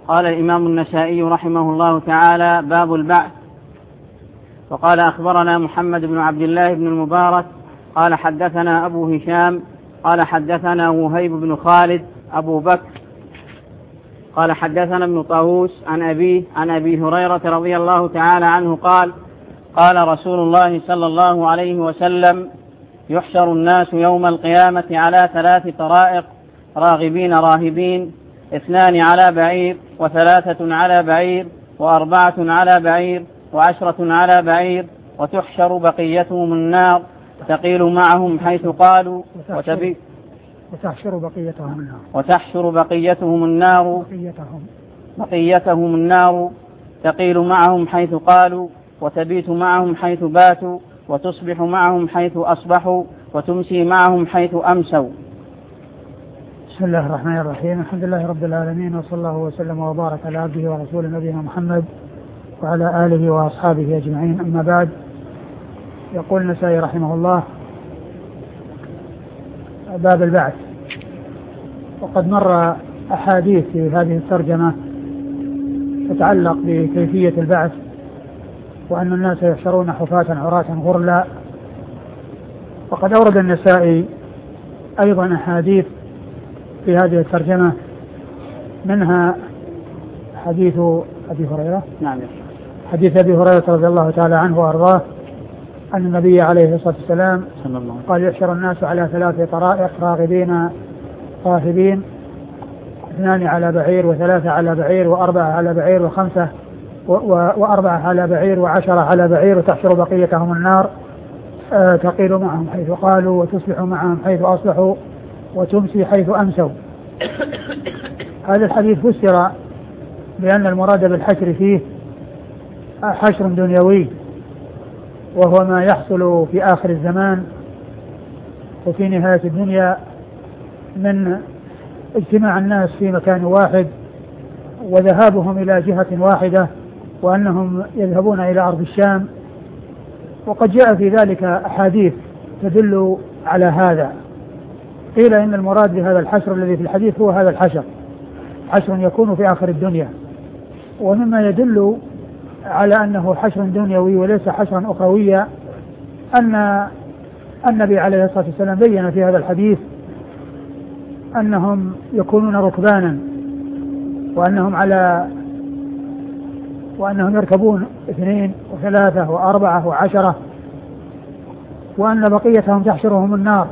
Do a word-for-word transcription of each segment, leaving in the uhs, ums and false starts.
قال الإمام النسائي رحمه الله تعالى: باب البعث. وقال: أخبرنا محمد بن عبد الله بن المبارك قال حدثنا أبو هشام قال حدثنا وهيب بن خالد أبو بكر قال حدثنا ابن طاووس عن أبيه عن أبي هريرة رضي الله تعالى عنه قال: قال رسول الله صلى الله عليه وسلم: يحشر الناس يوم القيامة على ثلاث طرائق: راغبين راهبين، اثنان على بعير، وثلاثة على بعير، وأربعة على بعير، وعشرة على بعير، وتحشر بقيتهم النار تقيل معهم حيث قالوا وتبي وتحشر بقيتهم النار وتحشر بقيتهم النار بقيتهم بقيتهم النار تقيل معهم حيث قالوا وتبيت معهم حيث باتوا وتصبح معهم حيث أصبحوا وتمسي معهم حيث أمسوا. بسم الله الرحمن الرحيم. الحمد لله رب العالمين، وصلى الله وسلم وبارك على عبده ورسوله نبينا محمد وعلى آله وأصحابه أجمعين. أما بعد، يقول النسائي رحمه الله: باب البعث. وقد مر أحاديث في هذه الترجمة تتعلق بكيفية البعث، وأن الناس يحشرون حفاة عراة غرلا. وقد أورد النسائي أيضا أحاديث في هذه الترجمة، منها حديث أبي هريرة نعم حديث أبي هريرة رضي الله تعالى عنه وأرضاه أن النبي عليه الصلاة والسلام قال: يحشر الناس على ثلاث طرائق: راغبين راهبين، اثنان على بعير، وثلاثة على بعير، وأربعة على بعير، وخمسة وأربعة على بعير، وعشرة على بعير، وتحشر بقيتهم النار آه تقيل معهم حيث قالوا وتصبح معهم حيث أصبحوا وتمسي حيث أمسوا. هذا الحديث فسر بأن المراد بالحشر فيه حشر دنيوي، وهو ما يحصل في آخر الزمان وفي نهاية الدنيا من اجتماع الناس في مكان واحد وذهابهم إلى جهة واحدة، وأنهم يذهبون إلى أرض الشام. وقد جاء في ذلك أحاديث تدل على هذا. قيل إن المراد بهذا الحشر الذي في الحديث هو هذا الحشر، حشر يكون في آخر الدنيا. ومما يدل على أنه حشر دنيوي وليس حشرا أخرويا أن النبي عليه الصلاة والسلام بين في هذا الحديث أنهم يكونون ركبانا، وأنهم على وأنهم يركبون اثنين وثلاثة وأربعة وعشرة، وأن بقيتهم تحشرهم النار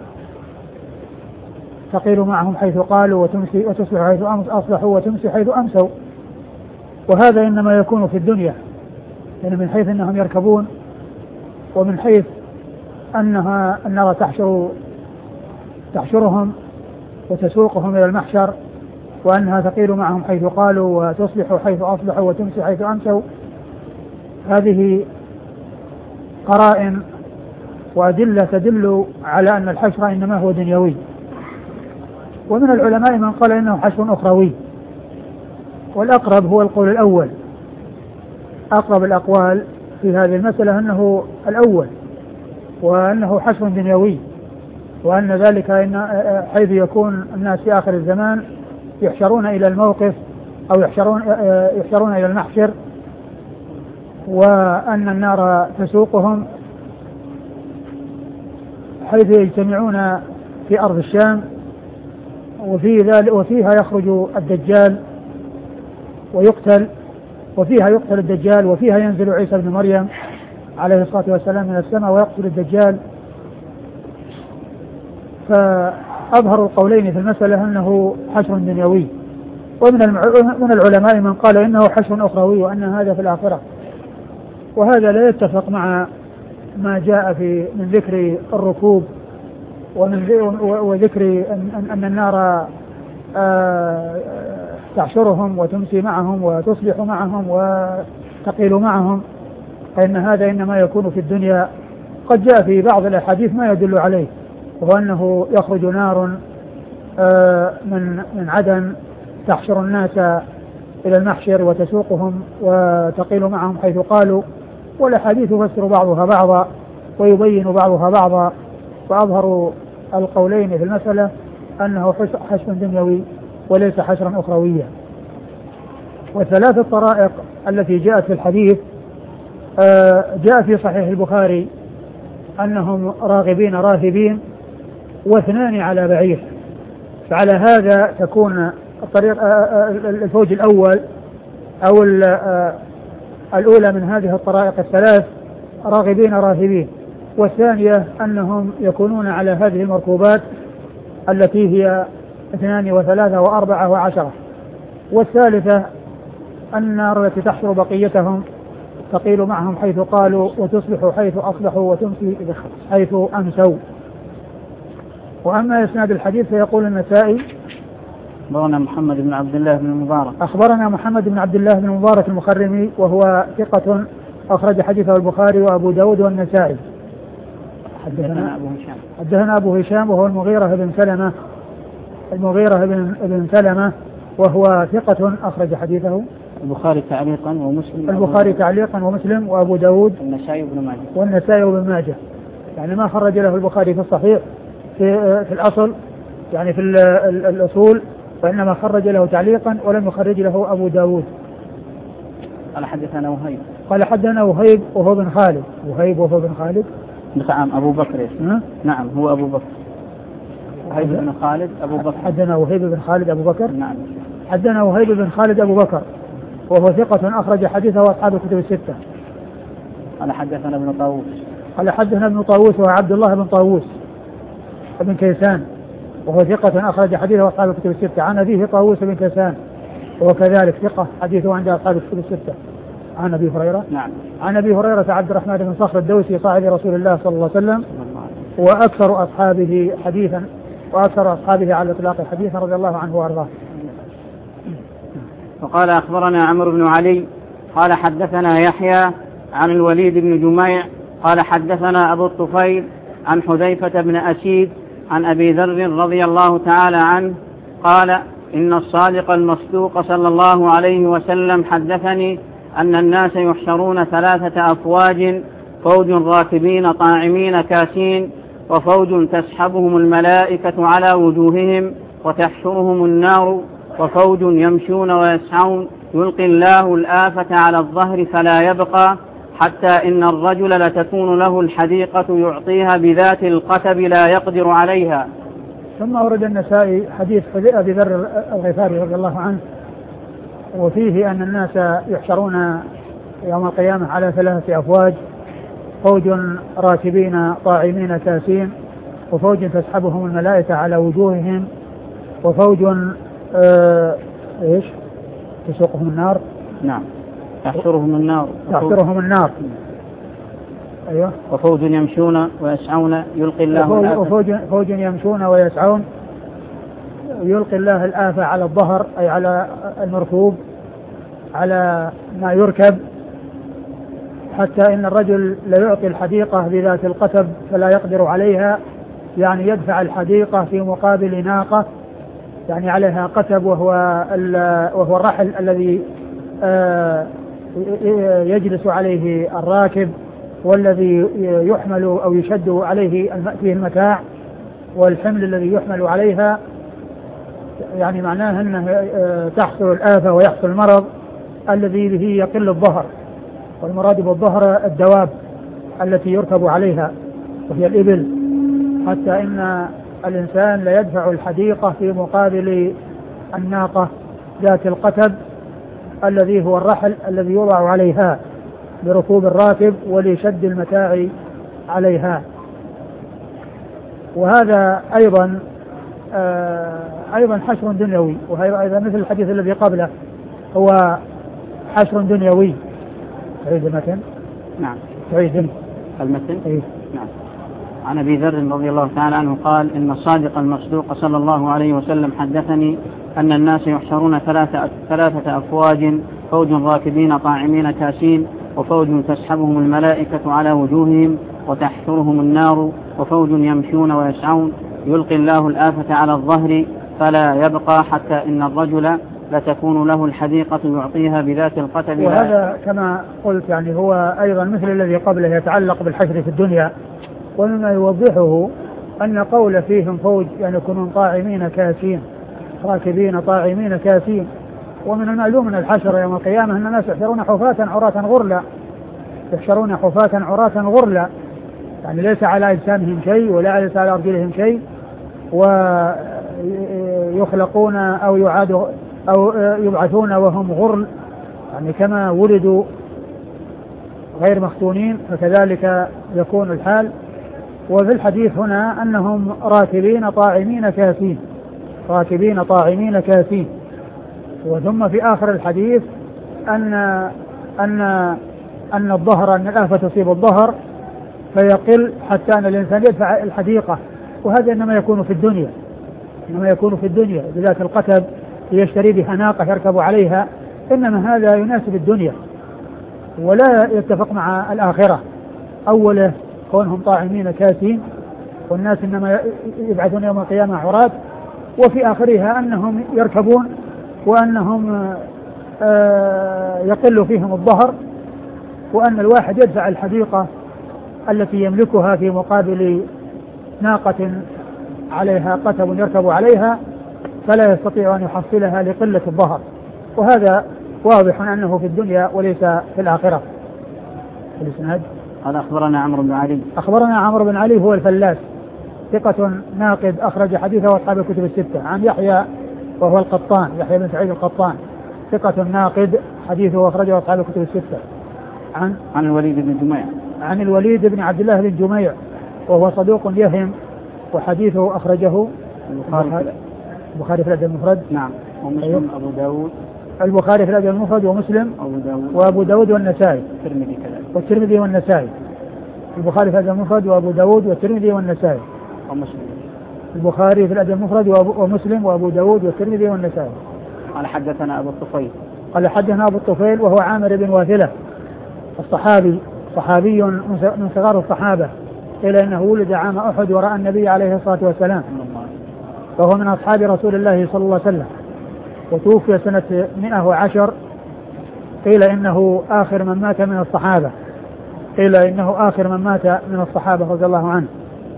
تقيل معهم حيث قالوا وتمسي وتصبح حيث أصبحوا وتمسي حيث أمسوا. وهذا إنما يكون في الدنيا، يعني من حيث أنهم يركبون، ومن حيث أنها النار تحشر تحشرهم وتسوقهم إلى المحشر، وأنها تقيل معهم حيث قالوا وتصبح حيث أصبحوا وتمسي حيث أمسوا. هذه قرائن وأدلة تدل على أن الحشر إنما هو دنيوي. ومن العلماء من قال إنه حشر أخروي، والأقرب هو القول الأول. أقرب الأقوال في هذه المسألة أنه الأول، وأنه حشر دنيوي، وأن ذلك إن حيث يكون الناس في آخر الزمان يحشرون إلى الموقف أو يحشرون, يحشرون إلى المحشر، وأن النار تسوقهم حيث يجتمعون في أرض الشام، وفي ذلك وفيها يخرج الدجال ويقتل، وفيها يقتل الدجال، وفيها ينزل عيسى بن مريم عليه الصلاة والسلام من السماء ويقتل الدجال. فأظهر القولين في المسألة أنه حشر دنيوي. ومن من العلماء من قال إنه حشر أخروي، وأن هذا في الآخرة. وهذا لا يتفق مع ما جاء في من ذكر الركوب ومن وذكر أن النار تحشرهم وتمسي معهم وتصبح معهم وتقيل معهم، فإن هذا إنما يكون في الدنيا. قد جاء في بعض الأحاديث ما يدل عليه، وهو أنه يخرج نار من من عدن تحشر الناس إلى المحشر وتسوقهم وتقيل معهم حيث قالوا. والأحاديث يفسر بعضها بعضا ويبين بعضها بعضا، وأظهر القولين في المسألة أنه حشر دنيوي وليس حشرا أخرويا. والثلاث الطرائق التي جاءت في الحديث جاء في صحيح البخاري أنهم راغبين راهبين واثنان على بعير، فعلى هذا تكون الطريق الفوج الأول أو الأولى من هذه الطرائق الثلاث راغبين راهبين، والثانية أنهم يكونون على هذه المركوبات التي هي اثنان وثلاثة وأربعة وعشرة، والثالثة النار التي تحشر بقيتهم تقيل معهم حيث قالوا وتصبح حيث أصبحوا وتمسي حيث أمسوا. وأما إسناد الحديث فيقول النسائي أخبرنا محمد بن عبد الله بن المبارك أخبرنا محمد بن عبد الله بن المبارك المخرمي وهو ثقة أخرج حديثه البخاري وأبو داود والنسائي. حدثنا أبو هشام حدثنا أبو هشام وهو المغيرة بن سلمة المغيرة بن, بن سلمة وهو ثقة أخرج حديثه البخاري تعليقا ومسلم البخاري تعليقا ومسلم وأبو داود والنسائي وابن ماجه والنسائي وابن ماجه، يعني ما خرج له البخاري في الصحيح في, في الأصل يعني في الأصول، وإنما خرج له تعليقا ولم يخرج له أبو داود. قال حدثنا وهيب قال حدثنا وهيب وهو بن خالد وهيب وهو بن خالد نعم أبو بكر نعم هو أبو بكر وهيب بن خالد أبو بكر حدثنا وهيب بن خالد أبو بكر نعم حدثنا وهيب بن خالد أبو بكر وهو ثقة أخرج حديثه وأصحاب الكتب الستة. قال حدثنا ابن طاووس قال حدثنا ابن طاووس وهو عبد الله بن طاووس بن كيسان وهو ثقة أخرج حديثه وأصحاب الكتب الستة. عن أبيه طاووس بن كيسان وهو كذلك ثقة حديثه عند أصحاب الكتب الستة. عن أبي هريرة نعم عن أبي هريرة عبد الرحمن بن صخر الدوسي صاحب رسول الله صلى الله عليه وسلم وأكثر أصحابه حديثا وأكثر أصحابه على الإطلاق حديثا رضي الله عنه وأرضاه. وقال أخبرنا عمرو بن علي قال حدثنا يحيى عن الوليد بن جميع قال حدثنا أبو الطفيل عن حذيفة بن أسيد عن أبي ذر رضي الله تعالى عنه قال إن الصادق المصدوق صلى الله عليه وسلم حدثني أن الناس يحشرون ثلاثة أفواج، فوج راكبين طاعمين كاسين، وفوج تسحبهم الملائكة على وجوههم وتحشرهم النار، وفوج يمشون ويسعون يلقي الله الآفة على الظهر فلا يبقى حتى إن الرجل لتكون له الحديقة يعطيها بذات القتب لا يقدر عليها. ثم ورد النسائي حديث أبي ذر الغفاري رضي الله عنه وفيه أن الناس يحشرون يوم القيامة على ثلاثة أفواج، فوج راكبين طاعمين كاسين، وفوج تسحبهم الملائكة على وجوههم، وفوج آه ايش تسوقهم النار نعم تحشرهم النار تحشرهم النار ايوه وفوج يمشون ويسعون يلقي الله وفوج فوج يمشون ويسعون يلقي الله الآفة على الظهر أي على المركوب على ما يركب، حتى إن الرجل ليعطي الحديقة بذات القتب فلا يقدر عليها، يعني يدفع الحديقة في مقابل ناقة يعني عليها قتب وهو وهو الرحل الذي يجلس عليه الراكب والذي يحمل أو يشد عليه فيه المتاع، والحمل الذي يحمل عليها، يعني معناه أنه تحصل الآفة ويحصل المرض الذي به يقل الظهر، والمراد بالظهر الدواب التي يركب عليها وهي الإبل، حتى إن الإنسان لا يدفع الحديقة في مقابل الناقة ذات القتب الذي هو الرحل الذي يوضع عليها بركوب الراكب ولشد المتاع عليها. وهذا أيضا آه أيضا حشر دنيوي، وهذا أيضا مثل الحديث الذي قبله هو حشر دنيوي. تعيد المتن؟ نعم تعيد المتن؟ إيه؟ نعم. عن أبي ذر رضي الله تعالى عنه قال إن الصادق المصدوق صلى الله عليه وسلم حدثني أن الناس يحشرون ثلاثة, ثلاثة أفواج، فوج راكبين طاعمين كاسين، وفوج تسحبهم الملائكة على وجوههم وتحشرهم النار، وفوج يمشون ويسعون يلقي الله الآفة على الظهر فلا يبقى حتى إن الرجل لتكون له الحديقة يعطيها بذات القتب. وهذا كما قلت يعني هو أيضا مثل الذي قبله يتعلق بالحشر في الدنيا، ومما يوضحه أن قول فيهم فوج يعني يكونون طاعمين كاسين راكبين طاعمين كاسين، ومن المعلوم من الحشر يوم القيامة أن الناس يحشرون حفاة عراة غرلا، يحشرون حفاة عراة غرلا، يعني ليس على أجسامهم شيء ولا ليس على أرجلهم شيء، ويخلقون أو يعادوا أو يبعثون وهم غرل، يعني كما ولدوا غير مختونين فكذلك يكون الحال. وفي الحديث هنا أنهم راكبين طاعمين كاسين، راكبين طاعمين كاسين. وثم في آخر الحديث أن أن أن الظهر أن الآفة تصيب الظهر فيقل حتى أن الإنسان يدفع الحديقة، وهذا إنما يكون في الدنيا، إنما يكون في الدنيا بذات القتب يشتري بها ناقة يركب عليها، إنما هذا يناسب الدنيا ولا يتفق مع الآخرة. أوله كونهم طاعمين كاسين والناس إنما يبعثون يوم القيامة عراة، وفي آخرها أنهم يركبون وأنهم يقل فيهم الظهر، وأن الواحد يدفع الحديقة التي يملكها في مقابل ناقة عليها قتب يركب عليها فلا يستطيع أن يحصلها لقلة الظهر، وهذا واضح أنه في الدنيا وليس في الآخرة. الإسناد قال أخبرنا عمرو بن علي. أخبرنا عمرو بن علي هو الفلاس ثقة ناقد أخرج حديثه أصحاب الكتب الستة. عن يحيى وهو القطان، يحيى بن سعيد القطان ثقة ناقد حديثه أخرجه أصحاب الكتب الستة. عن عن الوليد بن جميع عن الوليد بن عبد الله بن جميع وهو صدوق يهم وحديثه أخرجه البخاري البخاري في الأدب المفرد. نعم. ومسلم أبو داود. البخاري في الأدب المفرد ومسلم أبو داود وأبو داود والنسائي. الترمذي كذلك. والترمذي والنسائي. البخاري في الأدب المفرد وأبو داود والترمذي والنسائي. ومسلم. البخاري في الأدب المفرد ومسلم وأبو داود والترمذي والنسائي. قال حدثنا أبو الطفيل. قال حدثنا أبو الطفيل وهو عامر بن واثلة الصحابي، صحابي من صغار الصحابة، إلى أنه ولد عام أحد ورأى النبي عليه الصلاة والسلام، فهو من أصحاب رسول الله صلى الله عليه وسلم، وتوفي سنة مئة وعشر. قيل إنه آخر من مات من الصحابة، قيل إنه آخر من مات من الصحابة رضي الله عنه.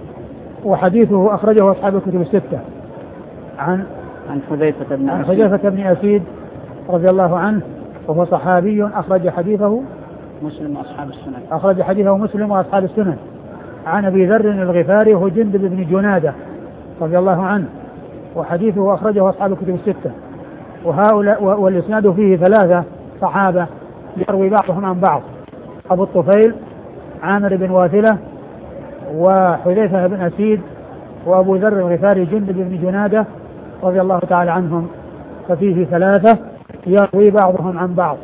وحديثه أخرجه أصحاب الكتب الستة. عن عن حذيفة بن عن حذيفة بن أسيد رضي الله عنه وهو صحابي أخرج حديثه مسلم وأصحاب السنن. أخرج حديثه مسلم وأصحاب السنن. عن أبي ذر الغفاري وهو جندب بن جنادة رضي الله عنه، وحديثه أخرجه أصحاب الكتب الستة. وهؤلاء والإسناد فيه ثلاثة صحابة يروي بعضهم عن بعض: أبو الطفيل، عامر بن واثلة، وحذيفة بن أسيد، وأبو ذر الغفاري جندب بن جنادة رضي الله تعالى عنهم، ففيه ثلاثة يروي بعضهم عن بعض.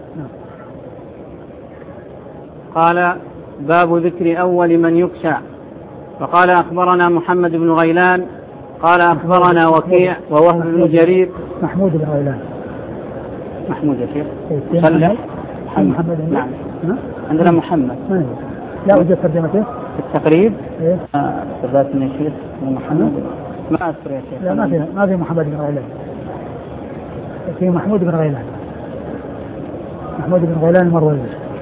قال: باب ذكر أول من يكسى. فقال: أخبرنا محمد بن غيلان قال أخبرنا وكيع ووهب بن جرير. محمود بن غيلان. محمود يا شيخ. صلح محمد. نعم. عندنا محمد. لا أوجد ترجمته في التقريب. إيه؟ تبعتني يا شيخ محمد. ما أذكر يا شيخ. لا ما في ما في محمد بن غيلان، في محمود بن غيلان. محمود بن غيلان المروزي.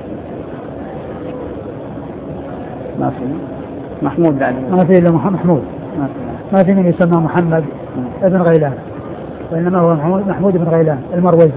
ما في محمود بعد. ما في إلا محمود. ما في ما في من يسمى محمد ابن غيلان، وإنما هو محمود بن غيلان المروزي.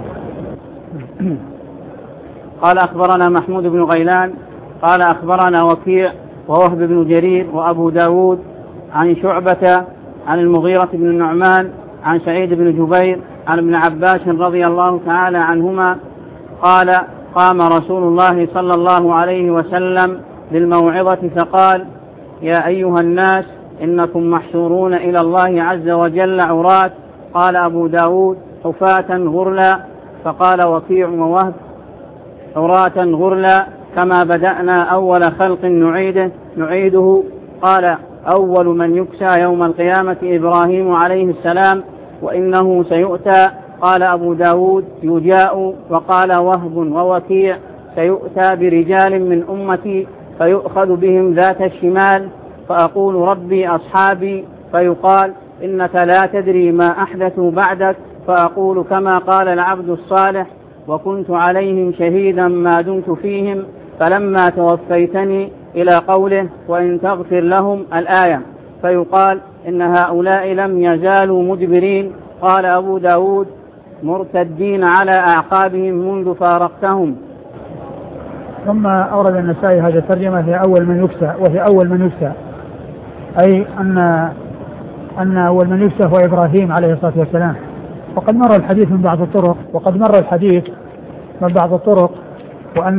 قال: أخبرنا محمود بن غيلان قال أخبرنا وكيع ووهب بن جرير وأبو داود عن شعبة عن المغيرة بن النعمان عن سعيد بن جبير عن ابن عباس رضي الله تعالى عنهما قال: قام رسول الله صلى الله عليه وسلم للموعظة فقال: يا أيها الناس إنكم محشورون إلى الله عز وجل عراة. قال أبو داود: حفاة غرلا. فقال وكيع ووهب: عراة غرلا كما بدأنا أول خلق نعيده نعيده. قال: أول من يكسى يوم القيامة إبراهيم عليه السلام وإنه سيؤتى. قال أبو داود: يجاء. وقال وهب ووكيع: سيؤتى برجال من أمتي فيؤخذ بهم ذات الشمال فأقول ربي أصحابي، فيقال إنك لا تدري ما أحدثوا بعدك، فأقول كما قال العبد الصالح: وكنت عليهم شهيدا ما دمت فيهم فلما توفيتني، إلى قوله: وإن تغفر لهم الآية. فيقال إن هؤلاء لم يزالوا مدبرين. قال أبو داود: مرتدين على أعقابهم منذ فارقتهم. ثم أورد النسائي هذه الترجمة هي أول من يكسى، وهي أول من يكسى أي أن أن أول من يكسى هو إبراهيم عليه الصلاة والسلام. وقد مر الحديث من بعض الطرق وقد مر الحديث من بعض الطرق وأن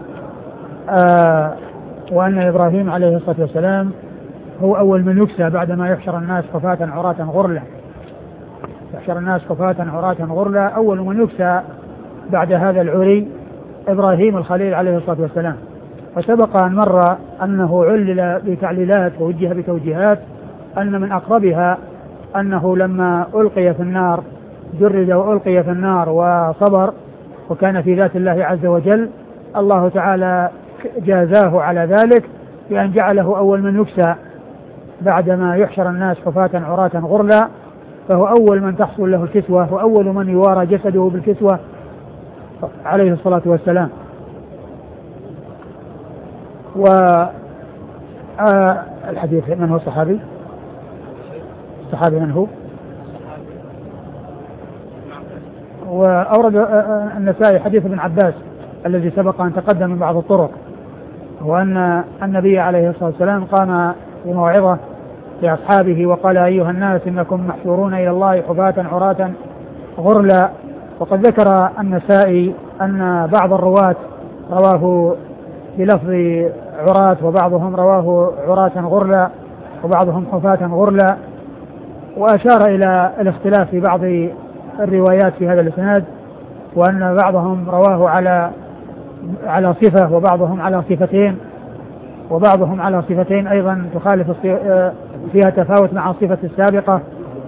آه وأن إبراهيم عليه الصلاة والسلام هو أول من يكسى بعدما يحشر الناس حفاة عراة غرلا. يحشر الناس حفاة عراة غرلا، أول من يكسى بعد هذا العري إبراهيم الخليل عليه الصلاة والسلام. وسبق أن مر أنه علل بتعليلات ووجه بتوجيهات، أن من أقربها أنه لما ألقي في النار جرد وألقي في النار وصبر وكان في ذات الله عز وجل، الله تعالى جازاه على ذلك بأن جعله أول من يكسى بعدما يحشر الناس حفاة عراة غرلا، فهو أول من تحصل له الكسوة وأول من يوارى جسده بالكسوة عليه الصلاة والسلام. والحديث من هو الصحابي؟ الصحابي من هو؟ وأورد النسائي حديث ابن عباس الذي سبق أن تقدم من بعض الطرق، وأن النبي عليه الصلاة والسلام قام بموعظة لأصحابه وقال: أيها الناس إنكم محشورون إلى الله حفاة عراة غرلا. وقد ذكر النسائي أن بعض الرواة رواه بلفظ عراة وبعضهم رواه عراة غرلا وبعضهم حفاة غرلا، وأشار إلى الاختلاف في بعض الروايات في هذا الإسناد، وأن بعضهم رواه على على صفة وبعضهم على صفتين وبعضهم على صفتين أيضا تخالف فيها تفاوت مع الصفة السابقة،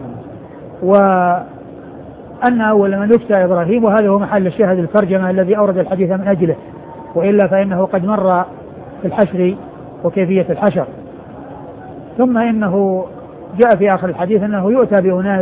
وأن أول من يكسى إبراهيم، وهذا هو محل الشاهد الترجمة الذي أورد الحديث من أجله، وإلا فإنه قد مر في الحشر وكيفية الحشر. ثم إنه جاء في آخر الحديث أنه يؤتى بأناس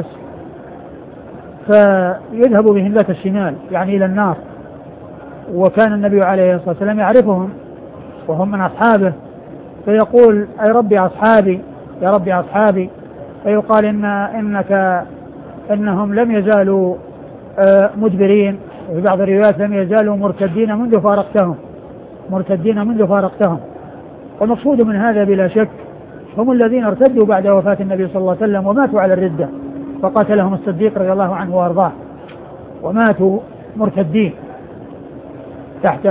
فيذهب بهم ذات الشمال يعني إلى النار، وكان النبي عليه الصلاة والسلام يعرفهم وهم من أصحابه، فيقول: أي ربي أصحابي يا ربي أصحابي، فيقال إن إنك إنهم لم يزالوا مدبرين، وفي بعض الروايات لم يزالوا مرتدين منذ فارقتهم مرتدين منذ فارقتهم. والمقصود من هذا بلا شك هم الذين ارتدوا بعد وفاة النبي صلى الله عليه وسلم وماتوا على الردة، فقاتلهم الصديق رضي الله عنه وارضاه وماتوا مرتدين تحت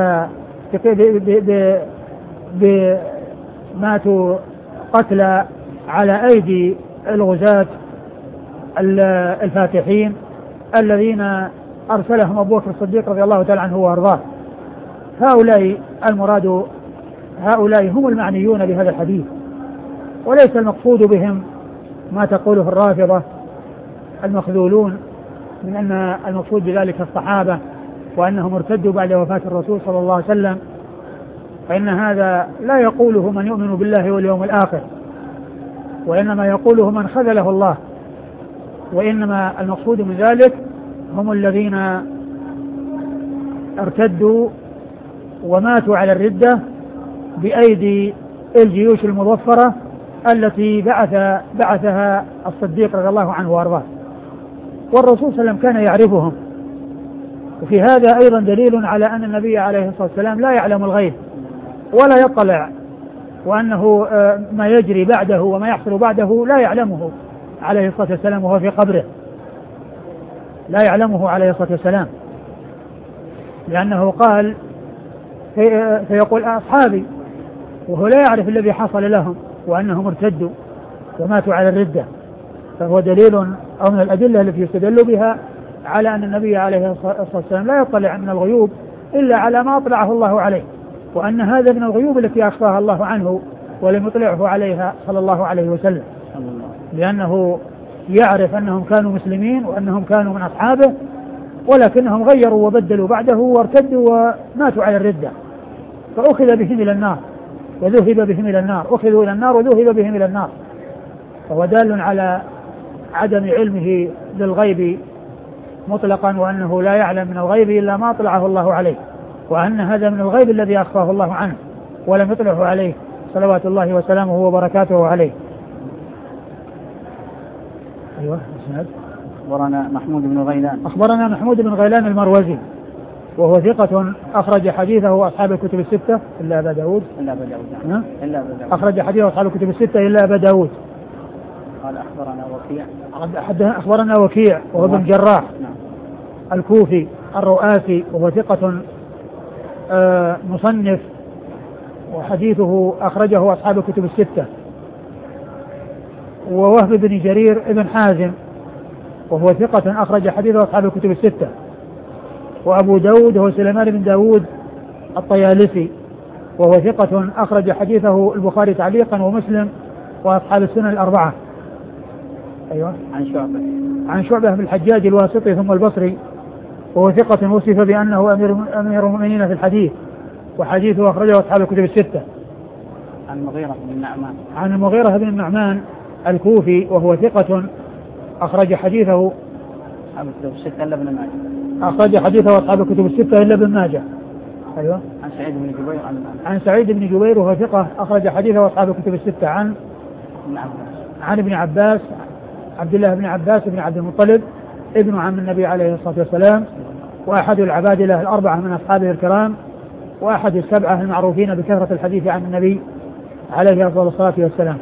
ماتوا قتلى على أيدي الغزاة الفاتحين الذين أرسلهم أبو بكر الصديق رضي الله تعالى عنه وارضاه. هؤلاء المراد هؤلاء هم المعنيون بهذا الحديث، وليس المقصود بهم ما تقوله الرافضة المخذولون من أن المقصود بذلك الصحابة وأنهم ارتدوا بعد وفاة الرسول صلى الله عليه وسلم، فإن هذا لا يقوله من يؤمن بالله واليوم الآخر، وإنما يقوله من خذله الله. وإنما المقصود من ذلك هم الذين ارتدوا وماتوا على الردة بأيدي الجيوش المظفرة التي بعث بعثها الصديق رضي الله عنه وارضاه، والرسول صلى الله عليه وسلم كان يعرفهم. وفي هذا أيضا دليل على أن النبي عليه الصلاة والسلام لا يعلم الغيب ولا يطلع، وأنه ما يجري بعده وما يحصل بعده لا يعلمه عليه الصلاة والسلام وهو في قبره، لا يعلمه عليه الصلاة والسلام، لأنه قال فيقول أصحابي، وهو لا يعرف الذي حصل لهم وأنهم ارتدوا وماتوا على الردة. فهو دليل أو من الأدلة التي يستدل بها على أن النبي عليه الصلاة والسلام لا يطلع من الغيوب إلا على ما أطلعه الله عليه، وأن هذا من الغيوب التي أخفاها الله عنه ولم يطلعه عليها صلى الله عليه وسلم، لأنه يعرف أنهم كانوا مسلمين وأنهم كانوا من أصحابه، ولكنهم غيروا وبدلوا بعده وارتدوا وماتوا على الردة، فأخذ بهم إلى النار وذهب بهم إلى النار أخذوا إلى النار وذهب بهم إلى النار. فهو دال على عدم علمه للغيب مطلقا، وأنه لا يعلم من الغيب إلا ما أطلعه الله عليه، وأن هذا من الغيب الذي أخفاه الله عنه ولم يطلعه عليه صلوات الله وسلامه وبركاته عليه. أيوة. أخبرنا محمود بن غيلان أخبرنا محمود بن غيلان المروزي وهو ثقة أخرج حديثه أصحاب الكتب الستة إلا أبا داود إلا أبا داود إلا أبا داود أخرج حديثه أصحاب الكتب الستة إلا أبا داود. قال أخبرنا وكيع أخبرنا وكيع وهو ابن جراح نعم. الكوفي الرؤاسي وهو ثقة آه مصنف وحديثه أخرجه أصحاب الكتب الستة. ووهب بن جرير ابن حازم وهو ثقة أخرج حديثه أصحاب الكتب الستة. وأبو داود هو سليمان بن داود الطيالسي وهو ثقة أخرج حديثه البخاري تعليقا ومسلم وأصحاب السنن الأربعة. أيوة. عن شعبة عن شعبة بن الحجاج الواسطي ثم البصري وهو ثقة وصف بأنه أمير أمير المؤمنين في الحديث وحديثه أخرجه أصحاب الكتب الستة. عن المغيرة بن النعمان عن المغيرة بن النعمان الكوفي وهو ثقة أخرج حديثه أصحاب الكتب الستة إلا ابن ماجه أخرج حديثه أصحاب الكتب الستة إلا ابن ماجه. أيوة. عن سعيد بن جبير عن, عن سعيد بن جبير وهو ثقة أخرج حديثه أصحاب الكتب الستة. عن ابن عباس عن ابن عباس عبد الله بن عباس بن عبد المطلب ابن عم النبي عليه الصلاة والسلام وأحد العبادلة الأربعة من أصحابه الكرام وأحد السبعة المعروفين بكثرة الحديث عن النبي عليه أفضل الصلاة والسلام.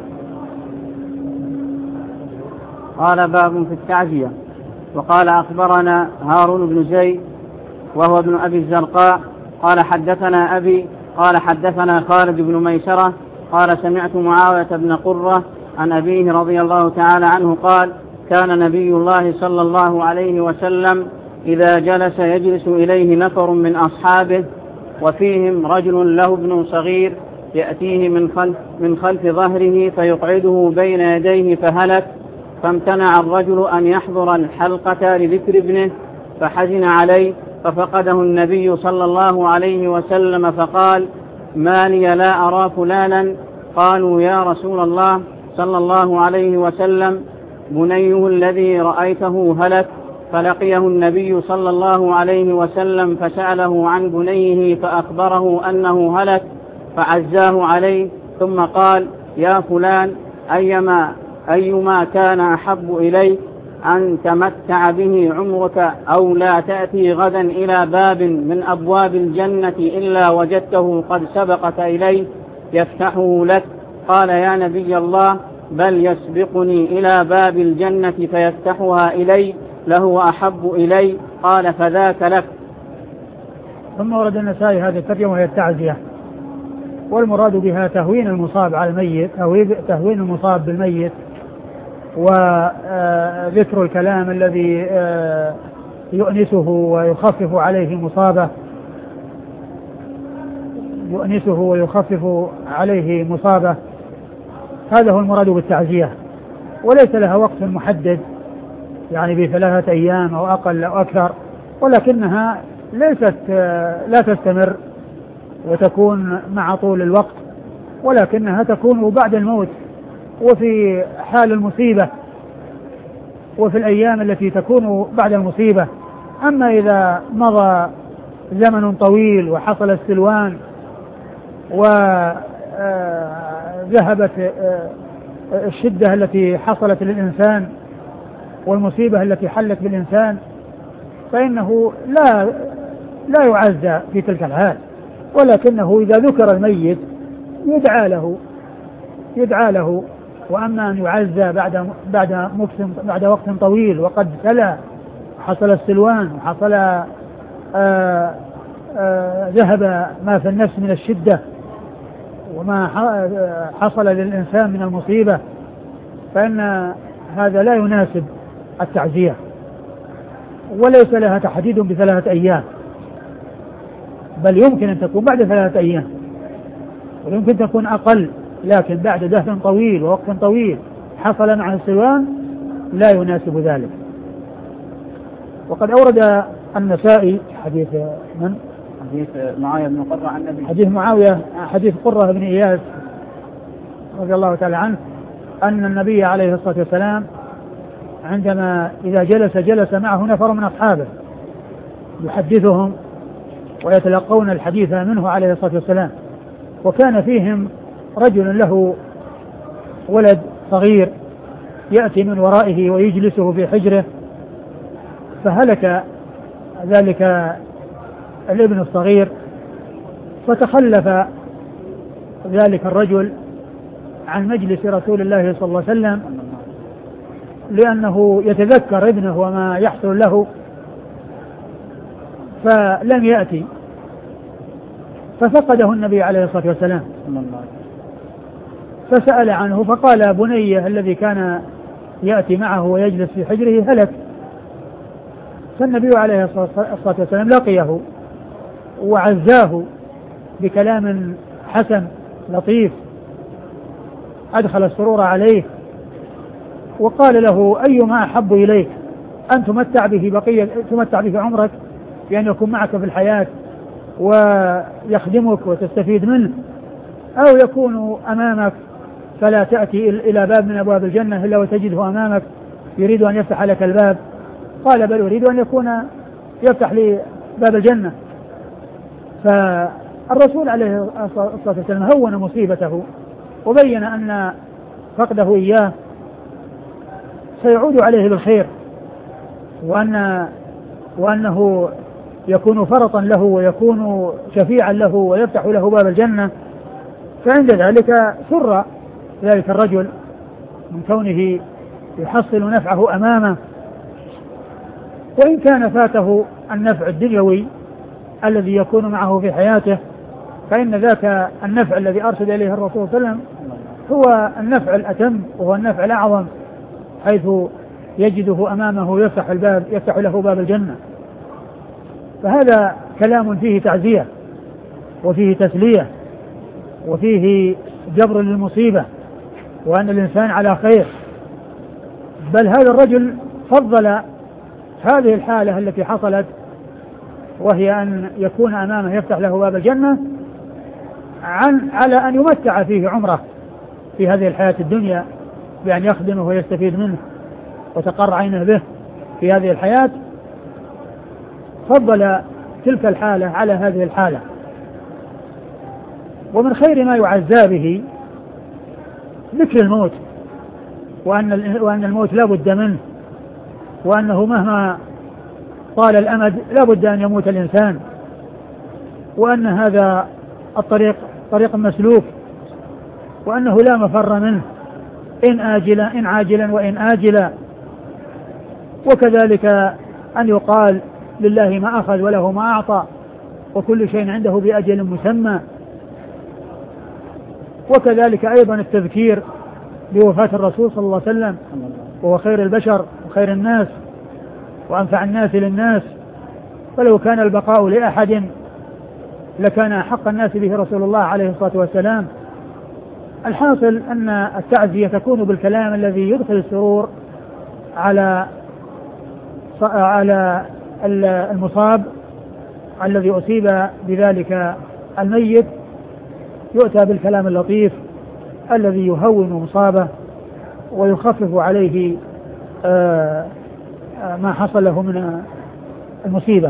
قال باب في التعزية. وقال أخبرنا هارون بن زيد وهو ابن أبي الزرقاء قال حدثنا أبي قال حدثنا خالد بن ميسرة قال سمعت معاوية بن قرة عن أبيه رضي الله تعالى عنه قال كان نبي الله صلى الله عليه وسلم إذا جلس يجلس إليه نفر من أصحابه وفيهم رجل له ابن صغير يأتيه من خلف, من خلف ظهره فيقعده بين يديه فهلك فامتنع الرجل أن يحضر الحلقة لذكر ابنه فحزن عليه ففقده النبي صلى الله عليه وسلم فقال ما لي لا أرى فلانا قالوا يا رسول الله صلى الله عليه وسلم بنيه الذي رأيته هلك فلقيه النبي صلى الله عليه وسلم فسأله عن بنيه فأخبره أنه هلك فعزاه عليه ثم قال يا فلان أيما, أيما كان أحب إليك أن تمتع به عمرك أو لا تأتي غدا إلى باب من أبواب الجنة إلا وجدته قد سبقك إليه يفتحه لك قال يا نبي الله بل يسبقني إلى باب الجنة فيفتحها إلي له أحب إلي قال فذاك لك. ثم ورد النسائي هذه الترجمة وهي التعزية والمراد بها تهوين المصاب على الميت تهوين المصاب بالميت وذكر الكلام الذي يؤنسه ويخفف عليه مصابه يؤنسه ويخفف عليه مصابه. هذا هو المراد بالتعزية وليس لها وقت محدد يعني بثلاثة أيام أو أقل أو أكثر ولكنها ليست لا تستمر وتكون مع طول الوقت ولكنها تكون بعد الموت وفي حال المصيبة وفي الأيام التي تكون بعد المصيبة. أما إذا مضى زمن طويل وحصل السلوان وذهبت الشدة التي حصلت للإنسان والمصيبة التي حلت بالإنسان فإنه لا لا يعزى في تلك الحال ولكنه إذا ذكر الميت يدعى له يدعى له وأما أن يعزى بعد بعد بعد وقت طويل وقد تلا حصل السلوان وحصل آآ آآ ذهب ما في النفس من الشدة وما حصل للإنسان من المصيبة فإن هذا لا يناسب التعزية وليس لها تحديد بثلاثة أيام بل يمكن أن تكون بعد ثلاثة أيام ويمكن تكون أقل لكن بعد دهر طويل ووقت طويل حصل مع السلوان لا يناسب ذلك. وقد أورد النسائي حديث من؟ حديث معاوية بن قرة عن النبي حديث معاوية حديث قرة بن إياس رضي الله تعالى عنه أن النبي عليه الصلاة والسلام عندما إذا جلس جلس معه نفر من أصحابه يحدثهم ويتلقون الحديث منه عليه الصلاة والسلام وكان فيهم رجل له ولد صغير يأتي من ورائه ويجلسه في حجره فهلك ذلك الابن الصغير، فتخلف ذلك الرجل عن مجلس رسول الله صلى الله عليه وسلم لأنه يتذكر ابنه وما يحصل له، فلم يأتي، ففقده النبي عليه الصلاة والسلام فسأل عنه، فقال بنيه الذي كان يأتي معه ويجلس في حجره هلك. فالنبي عليه الصلاة والسلام لقيه وعزاه بكلام حسن لطيف أدخل السرور عليه، وقال له أيما أحب إليك أن تمتع به بقية تمتع به عمرك بأن يكون معك في الحياة ويخدمك وتستفيد منه، أو يكون أمامك فلا تأتي إلى باب من أبواب الجنة إلا وتجده أمامك يريد أن يفتح لك الباب؟ قال بل أريد أن يكون يفتح لي باب الجنة. فالرسول عليه الصلاة والسلام هون مصيبته وبين أن فقده إياه سيعود عليه بالخير، وأن وأنه يكون فرطا له ويكون شفيعا له ويفتح له باب الجنة. فعند ذلك سر ذلك الرجل من كونه يحصل نفعه أمامه، وإن كان فاته النفع الدنيوي الذي يكون معه في حياته، فإن ذاك النفع الذي أرشد إليه الرسول صلى الله عليه وسلم هو النفع الأتم وهو النفع الأعظم، حيث يجده أمامه ويفتح الباب يفتح له باب الجنة. فهذا كلام فيه تعزية وفيه تسلية وفيه جبر للمصيبة وأن الإنسان على خير. بل هذا الرجل فضل هذه الحالة التي حصلت وهي أن يكون أمامه يفتح له باب الجنة عن على أن يمتع فيه عمره في هذه الحياة الدنيا بأن يخدمه ويستفيد منه وتقر عينه به في هذه الحياة. فضل تلك الحالة على هذه الحالة. ومن خير ما يعزى به ذكر الموت، وأن وأن الموت لا بد منه، وأنه مهما طال الأمد لا بد أن يموت الإنسان، وأن هذا الطريق طريق مسلوك، وأنه لا مفر منه إن آجلا إن عاجلا وإن آجلا. وكذلك أن يقال لله ما أخذ وله ما أعطى وكل شيء عنده بأجل مسمى. وكذلك أيضا التذكير بوفاة الرسول صلى الله عليه وسلم وهو خير البشر وخير الناس وأنفع الناس للناس، فلو كان البقاء لأحد لكان أحق الناس به رسول الله عليه الصلاة والسلام. الحاصل أن التعزية تكون بالكلام الذي يدخل السرور على على المصاب الذي أصيب بذلك الميت، يؤتى بالكلام اللطيف الذي يهون مصابه ويخفف عليه ما حصل له من المصيبة.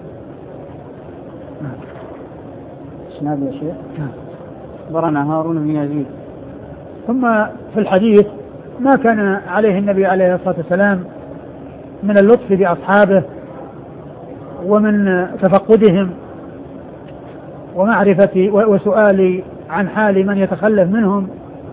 اسناد يا شيخ. أخبرنا هارون بن يزيد. ثم في الحديث ما كان عليه النبي عليه الصلاة والسلام من اللطف بأصحابه ومن تفقدهم ومعرفة وسؤال عن حال من يتخلف منهم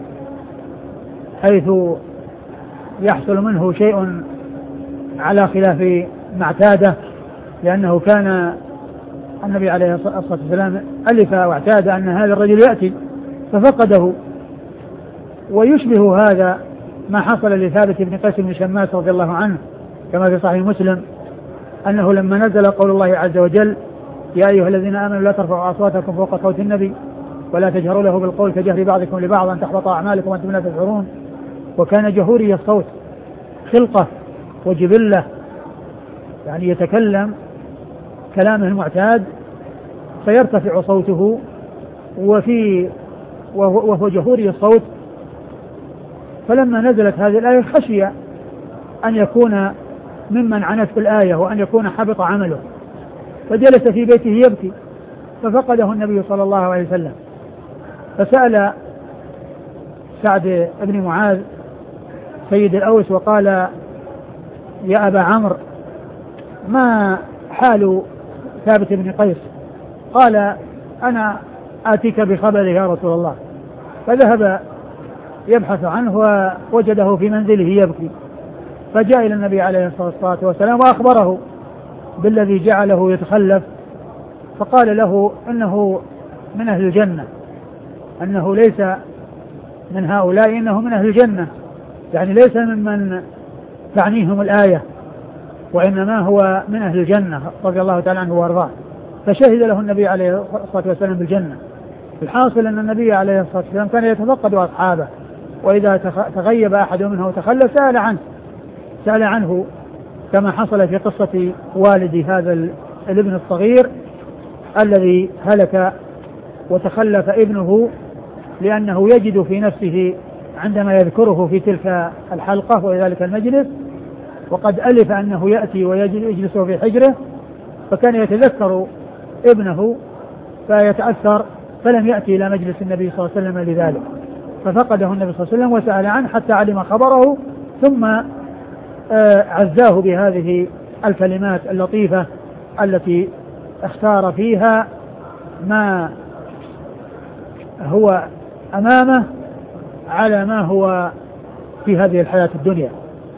حيث يحصل منه شيء على خلاف ما اعتاده، لأنه كان النبي عليه الصلاة والسلام ألف واعتاد أن هذا الرجل يأتي ففقده. ويشبه هذا ما حصل لثابت بن قيس بن شماس رضي الله عنه كما في صحيح مسلم، أنه لما نزل قول الله عز وجل يا أيها الذين آمنوا لا ترفعوا أصواتكم فوق صوت النبي ولا تجهروا له بالقول كجهر بعضكم لبعض أن تحبط أعمالكم وأنتم لا تشعرون، وكان جهوري الصوت خلقة وجبلة، يعني يتكلم كلامه المعتاد فيرتفع صوته وفي وهو جهوري الصوت. فلما نزلت هذه الآية خشي أن يكون ممن عنت في الآية وأن يكون حبط عمله، فجلس في بيته يبكي، ففقده النبي صلى الله عليه وسلم، فسأل سعد بن معاذ سيد الأوس وقال يا أبا عمرو ما حال ثابت بن قيس؟ قال أنا آتيك بخبره يا رسول الله. فذهب يبحث عنه ووجده في منزله يبكي، فجاء إلى النبي عليه الصلاة والسلام وأخبره بالذي جعله يتخلف، فقال له إنه من أهل الجنة، أنه ليس من هؤلاء، إنه من أهل الجنة، يعني ليس ممن تعنيهم الآية، وإنما هو من أهل الجنة رضي الله تعالى عنه وارضاه. فشهد له النبي عليه الصلاة والسلام بالجنة. الحاصل أن النبي عليه الصلاة والسلام كان يتفقد أصحابه، وإذا تغيب أحد منه وتخلى سأل عنه سأل عنه كما حصل في قصة والد هذا الابن الصغير الذي هلك وتخلف ابنه، لأنه يجد في نفسه عندما يذكره في تلك الحلقة وذلك المجلس وقد ألف أنه يأتي ويجلس في حجره، فكان يتذكر ابنه فيتأثر، فلم يأتي إلى مجلس النبي صلى الله عليه وسلم لذلك، ففقده النبي صلى الله عليه وسلم وسأل عنه حتى علم خبره، ثم عزاه بهذه الكلمات اللطيفة التي اختار فيها ما هو أمامه على ما هو في هذه الحياة الدنيا.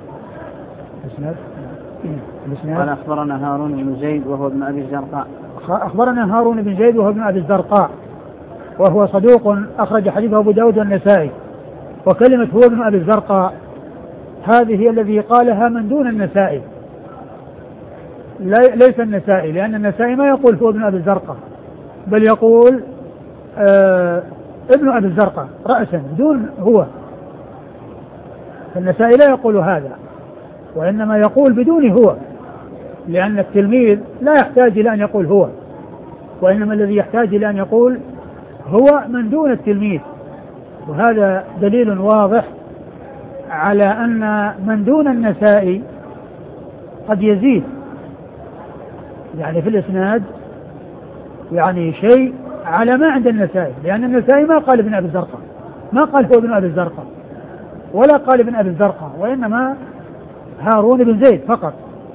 قال أخبرنا هارون بن زيد وهو ابن أبي الزرقاء. أخبرنا هارون بن زيد وهو ابن أبي الزرقاء وهو صدوق أخرج حديثه أبو داود والنسائي. وكلمة هو ابن أبي الزرقاء هذه هي الذي قالها من دون النسائي، ليس النسائي، لأن النسائي ما يقول هو ابن أبي الزرقاء، بل يقول آه ابن أبي الزرقاء رأسا دون هو. فالنسائي لا يقول هذا، وإنما يقول بدون هو، لأن التلميذ لا يحتاج إلى أن يقول هو، وإنما الذي يحتاج إلى أن يقول هو من دون التلميذ. وهذا دليل واضح على أن من دون النسائي قد يزيد يعني في الإسناد يعني شيء على ما عند النسائي، لأن النسائي ما قال ابن أبي الزرقاء، ما قال هو ابن أبي الزرقاء ولا قال ابن أبي الزرقاء، وإنما هارون بن زيد فقط.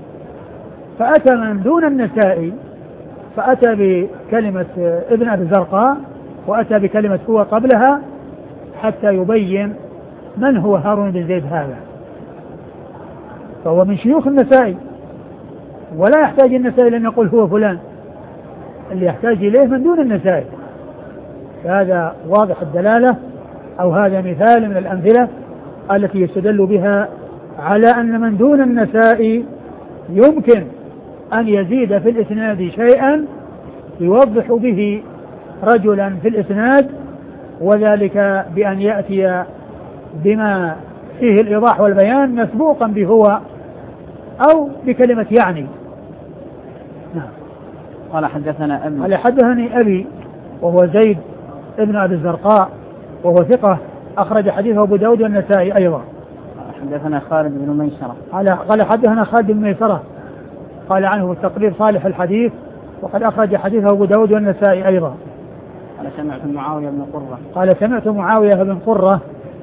فأتى من دون النسائي فأتى بكلمة ابن أبي الزرقاء وأتى بكلمة هو قبلها حتى يبين من هو هارون بن زيد هذا، فهو من شيوخ النسائي، ولا يحتاج النسائي لأن يقول هو فلان، اللي يحتاج إليه من دون النسائي. هذا واضح الدلالة، أو هذا مثال من الأمثلة التي يستدل بها على أن من دون النسائي يمكن أن يزيد في الإسناد شيئا يوضح به رجلا في الإسناد، وذلك بأن يأتي بما فيه الإيضاح والبيان مسبوقا بهو أو بكلمة يعني. نعم. قال حدثنا أبي قال حدثني أبي وهو زيد ابن أبي الزرقاء وهو ثقة أخرج حديثه أبو داود والنسائي أيضا. حدثنا خالد بن ميسرة. قال حدثنا خالد بن ميسرة قال عنه التقرير صالح الحديث وقد أخرج حديثه أبو داود والنسائي أيضا. قال سمعت معاوية بن قرة. قال سمعت معاوية بن قرة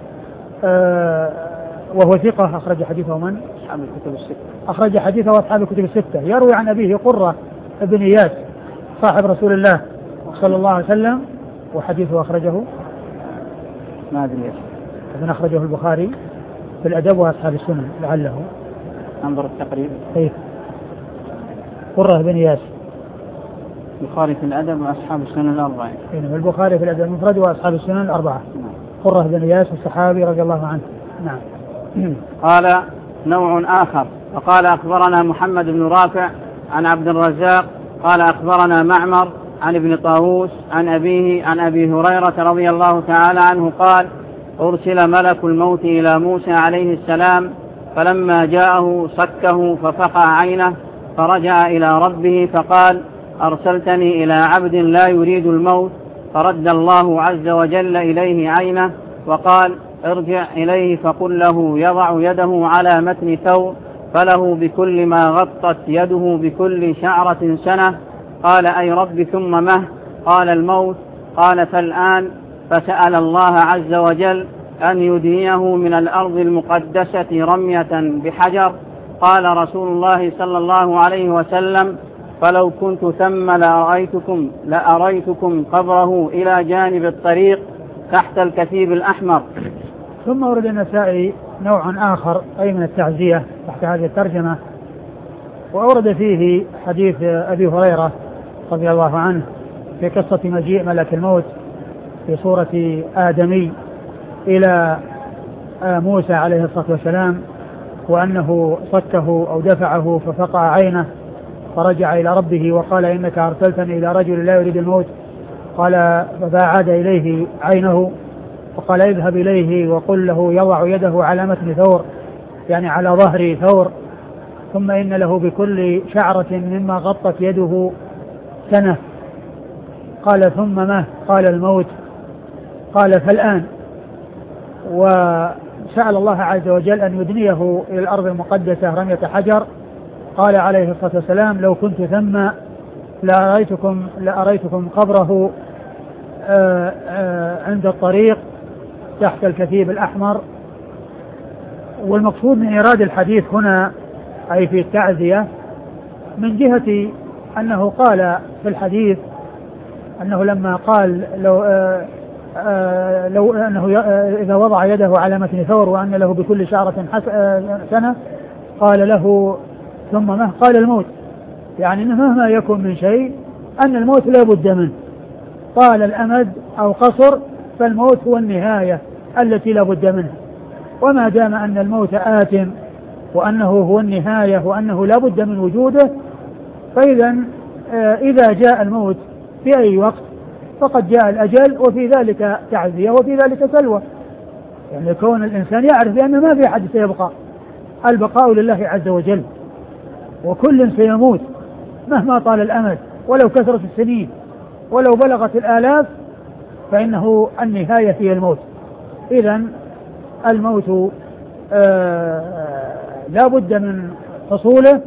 آه وهو ثقة أخرج حديثه من؟ أصحاب الكتب الستة. أخرج حديثه أصحاب الكتب الستة. يروي عن أبيه قرة بن إياس صاحب رسول الله صلى الله عليه وسلم، وحديثه أخرجه ما أدري ابن أخرجه البخاري في الأدب وأصحاب السنن لعله. انظر التقريب. إيه قرة بن إياس البخاري في الأدب وأصحاب السنن الأربعة. إنه البخاري في الأدب المفرد وأصحاب السنن الأربعة. قرة بن إياس الصحابي رضي الله عنه. نعم. قال نوع آخر وقال أخبرنا محمد بن رافع عن عبد الرزاق قال أخبرنا معمر عن ابن طاووس عن أبيه عن أبي هريرة رضي الله تعالى عنه قال أرسل ملك الموت إلى موسى عليه السلام فلما جاءه صكه ففقع عينه فرجع إلى ربه فقال أرسلتني إلى عبد لا يريد الموت، فرد الله عز وجل إليه عينه وقال ارجع إليه فقل له يضع يده على متن ثوب فله بكل ما غطت يده بكل شعرة سنة. قال أي رب ثم مه؟ قال الموت. قال فالآن. فسأل الله عز وجل أن يدنيه من الأرض المقدسة رمية بحجر قال رسول الله صلى الله عليه وسلم: فلو كنت ثم لأريتكم, لأريتكم قبره إلى جانب الطريق تحت الكثيب الأحمر. ثم ورد النسائي نوع آخر أي من التعزية تحت هذه الترجمة، وأورد فيه حديث أبي هريرة رضي الله عنه في قصة مجيء ملك الموت في صورة آدمي إلى موسى عليه الصلاة والسلام، وأنه صكه أو دفعه ففقع عينه فرجع إلى ربه وقال: إنك أرسلتني إلى رجل لا يريد الموت. قال: فأعاد إليه عينه وقال: اذهب إليه وقل له يضع يده على متن ثور، يعني على ظهر ثور، ثم إن له بكل شعرة مما غطت يده سنة. قال: ثم ما؟ قال: الموت. قال: فالآن. وسأل الله عز وجل أن يدنيه إلى الأرض المقدسة رمية حجر. قال عليه الصلاة والسلام: لو كنت ثم لأريتكم, لأريتكم قبره آآ آآ عند الطريق تحت الكثيب الأحمر. والمقصود من إيراد الحديث هنا أي في التعزية من جهة أنه قال في الحديث أنه لما قال لو, آآ آآ لو أنه إذا وضع يده على متن ثور وأن له بكل شعرة سنة، قال له: ثم ما؟ قال: الموت. يعني أنه مهما يكون من شيء أن الموت لا بد منه، طال الأمد أو قصر، فالموت هو النهاية التي لا بد منها. وما دام أن الموت آت وأنه هو النهاية وأنه لا بد من وجوده، فإذا إذا جاء الموت في أي وقت فقد جاء الأجل، وفي ذلك تعزية وفي ذلك سلوى. يعني كون الإنسان يعرف بأن ما في أحد سيبقى، البقاء لله عز وجل، وكل سيموت مهما طال الأمد ولو كثرت السنين ولو بلغت الآلاف، فإنه النهاية هي الموت. إذن الموت آه لا بد من حصوله،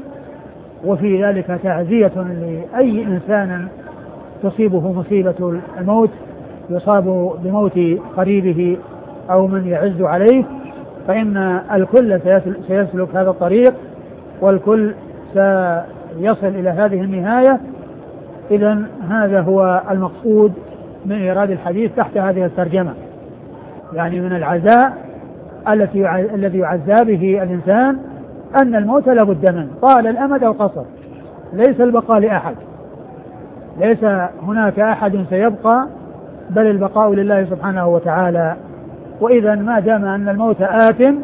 وفي ذلك تعزية لأي إنسان تصيبه مصيبة الموت، يصاب بموت قريبه أو من يعز عليه، فإن الكل سيسلك هذا الطريق والكل سيصل إلى هذه النهاية. إذن هذا هو المقصود من إيراد الحديث تحت هذه الترجمة، يعني من العزاء التي الذي يعزى به الإنسان أن الموت لا بد منه، طال الأمد أو قصر، ليس البقاء لأحد، ليس هناك أحد سيبقى، بل البقاء لله سبحانه وتعالى. وإذا ما دام أن الموت آت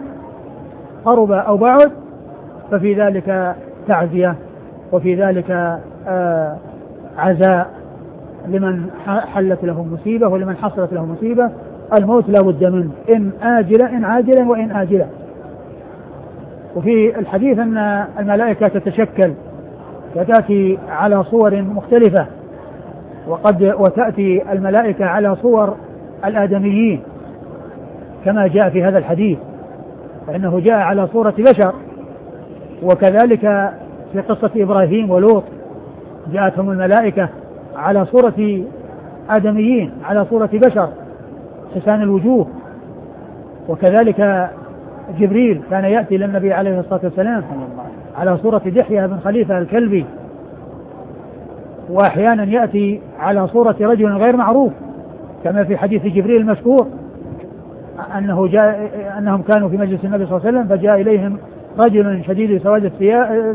قرب أو بعد، ففي ذلك تعزية وفي ذلك آه عزاء لمن حلت له مصيبة ولمن حصلت له مصيبة. الموت لا بد منه، إن آجلا إن عاجلا وإن آجلا. وفي الحديث أن الملائكة تتشكل وتأتي على صور مختلفة، وقد وتأتي الملائكة على صور الآدميين كما جاء في هذا الحديث، فإنه جاء على صورة بشر. وكذلك في قصة إبراهيم ولوط جاءتهم الملائكة على صورة آدميين، على صورة بشر حسان الوجوه. وكذلك جبريل كان يأتي للنبي عليه الصلاة والسلام على صورة دحية بن خليفة الكلبي، وأحيانا يأتي على صورة رجل غير معروف كما في حديث جبريل المشهور أنه جاء أنهم كانوا في مجلس النبي صلى الله عليه وسلم، فجاء إليهم رجل شديد سواد الثياب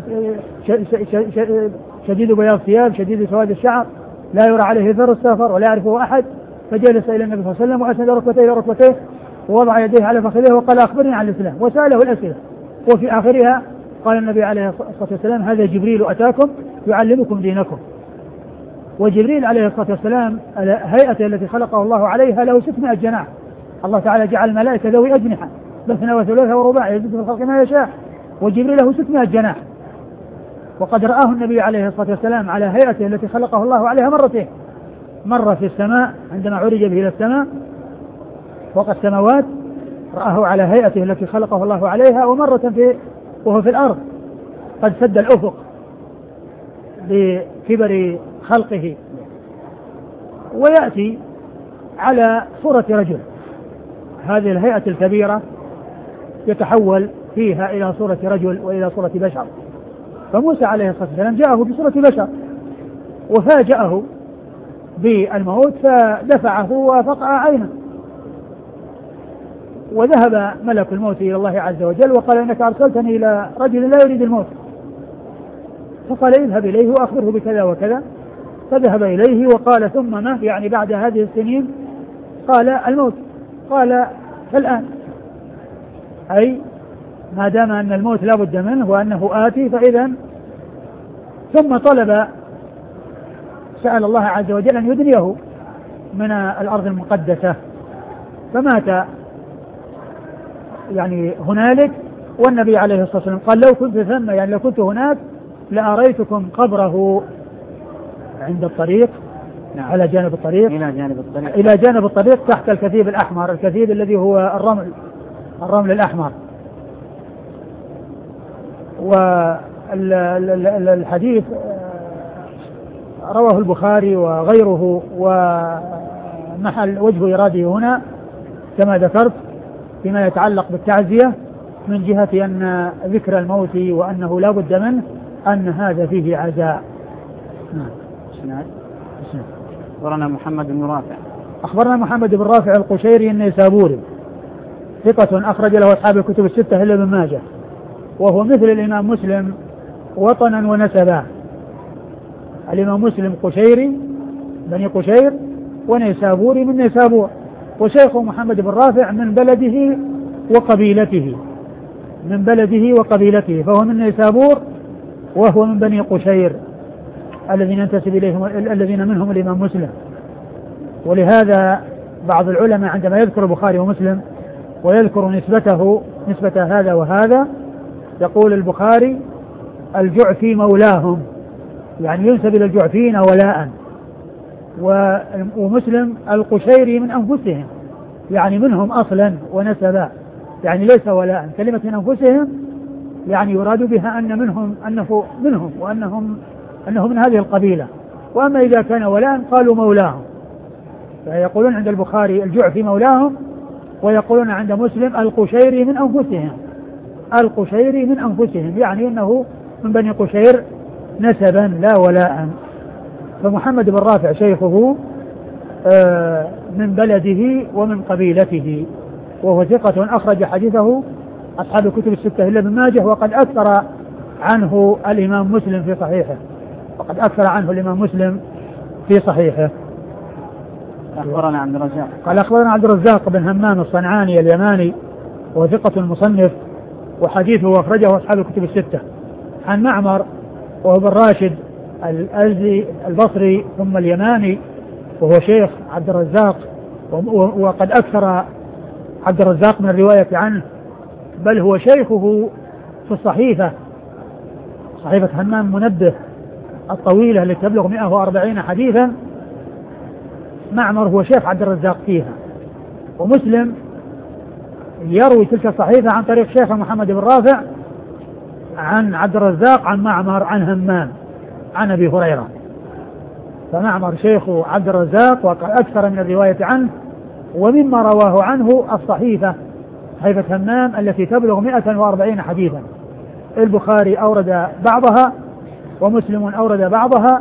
شديد بياض الثياب شديد سواد الشعر لا يرى عليه ذر السفر ولا يعرفه أحد، فجلس إلى النبي صلى الله عليه وسلم وأسند ركبتيه إلى ركبتيه ووضع يديه على فخذيه وقال: أخبرني عن الإسلام، وسأله الأسئلة. وفي آخرها قال النبي عليه الصلاة والسلام: هذا جبريل أتاكم يعلمكم دينكم. وجبريل عليه الصلاة والسلام هيئته التي خلقه الله عليها له ستمائة جناح. الله تعالى جعل الملائكة ذوي أجنحة مثنى وثلاثة ورباع يزيد في الخلق ما يشاء، وجبريل له ستمائة جناح. وقد رآه النبي عليه الصلاة والسلام على هيئته التي خلقه الله عليها مرتين، مرة في السماء عندما عرج به إلى السماء فوق السماوات رآه على هيئته التي خلقه الله عليها، ومرة في وهو في الأرض قد سد الأفق بكبر خلقه. ويأتي على صورة رجل، هذه الهيئة الكبيرة يتحول فيها إلى صورة رجل وإلى صورة بشر. فموسى عليه الصلاة والسلام جاءه بصورة بشر وفاجأه بالموت فدفعه وفقع عينه، وذهب ملك الموت إلى الله عز وجل وقال إنك أرسلتني إلى رجل لا يريد الموت، فقال اذهب إليه وأخبره بكذا وكذا. فذهب إليه وقال ثم ما يعني بعد هذه السنين؟ قال الموت. قال فالآن، أي ما دام أن الموت لا بد منه وأنه آتي فإذا. ثم طلب سأل الله عز وجل أن يدنيه من الأرض المقدسة فمات يعني هنالك. والنبي عليه الصلاة والسلام قال لو كنت ثم يعني لو كنت هناك لأريتكم قبره عند الطريق. نعم. على جانب الطريق إلى جانب الطريق إلى جانب الطريق تحت الكثيب الأحمر، الكثيب الذي هو الرمل الرمل الأحمر. والحديث رواه البخاري وغيره، ومحل وجه إراده هنا كما ذكرت فيما يتعلق بالتعزية من جهة أن ذكر الموت وأنه لا بد منه أن هذا فيه عزاء. نعم. أخبرنا محمد بن رافع أخبرنا محمد بن رافع القشيري النيسابوري ثقة أخرج له أصحاب الكتب الستة إلا ابن ماجه، وهو مثل الإمام مسلم وطنا ونسبا. الإمام مسلم قشيري بني قشير ونيسابوري من نيسابور، وشيخه محمد بن رافع من بلده وقبيلته من بلده وقبيلته فهو من نيسابور وهو من بني قشير الذين ينتسب إليهم الذين منهم الإمام مسلم. ولهذا بعض العلماء عندما يذكر البخاري ومسلم ويذكر نسبته نسبة هذا وهذا يقول البخاري الجعفي مولاهم، يعني ينسب إلى الجعفيين ولاء، ومسلم القشيري من أنفسهم يعني منهم أصلا ونسبا، يعني ليس ولاء. كلمة من أنفسهم يعني يراد بها أن منهم أنه منهم وأنهم أنه من هذه القبيلة. وأما إذا كان ولاء قالوا مولاهم، فيقولون عند البخاري الجعفي مولاهم، ويقولون عند مسلم القشيري من أنفسهم القشيري من أنفسهم يعني أنه من بني قشير نسبا لا ولاء. فمحمد بن رافع شيخه من بلده ومن قبيلته، وهو ثقة أخرج حديثه أصحاب الكتب الستة إلا ابن ماجه، وقد أكثر عنه الإمام مسلم في صحيحه وقد أكثر عنه الإمام مسلم في صحيحه. أخبرنا عبد الرزاق قال أخبرنا عبد الرزاق بن همام الصنعاني اليماني وثقة المصنف، وحديثه أخرجه أصحاب الكتب الستة. عن معمر وهو بن راشد الأزدي البصري ثم اليماني، وهو شيخ عبد الرزاق، وقد أكثر عبد الرزاق من الرواية عنه، بل هو شيخه في الصحيفة صحيفة همام منبه الطويلة التي تبلغ مئة وأربعين حديثا. معمر هو شيخ عبد الرزاق فيها، ومسلم يروي تلك الصحيفة عن طريق شيخ محمد بن رافع عن عبد الرزاق عن معمر عن همام عن أبي هريرة. فمعمر شيخ عبد الرزاق وقد أكثر من الرواية عنه، ومما رواه عنه الصحيفة صحيفة همام التي تبلغ مئة وأربعين حديثا. البخاري أورد بعضها ومسلم أورد بعضها،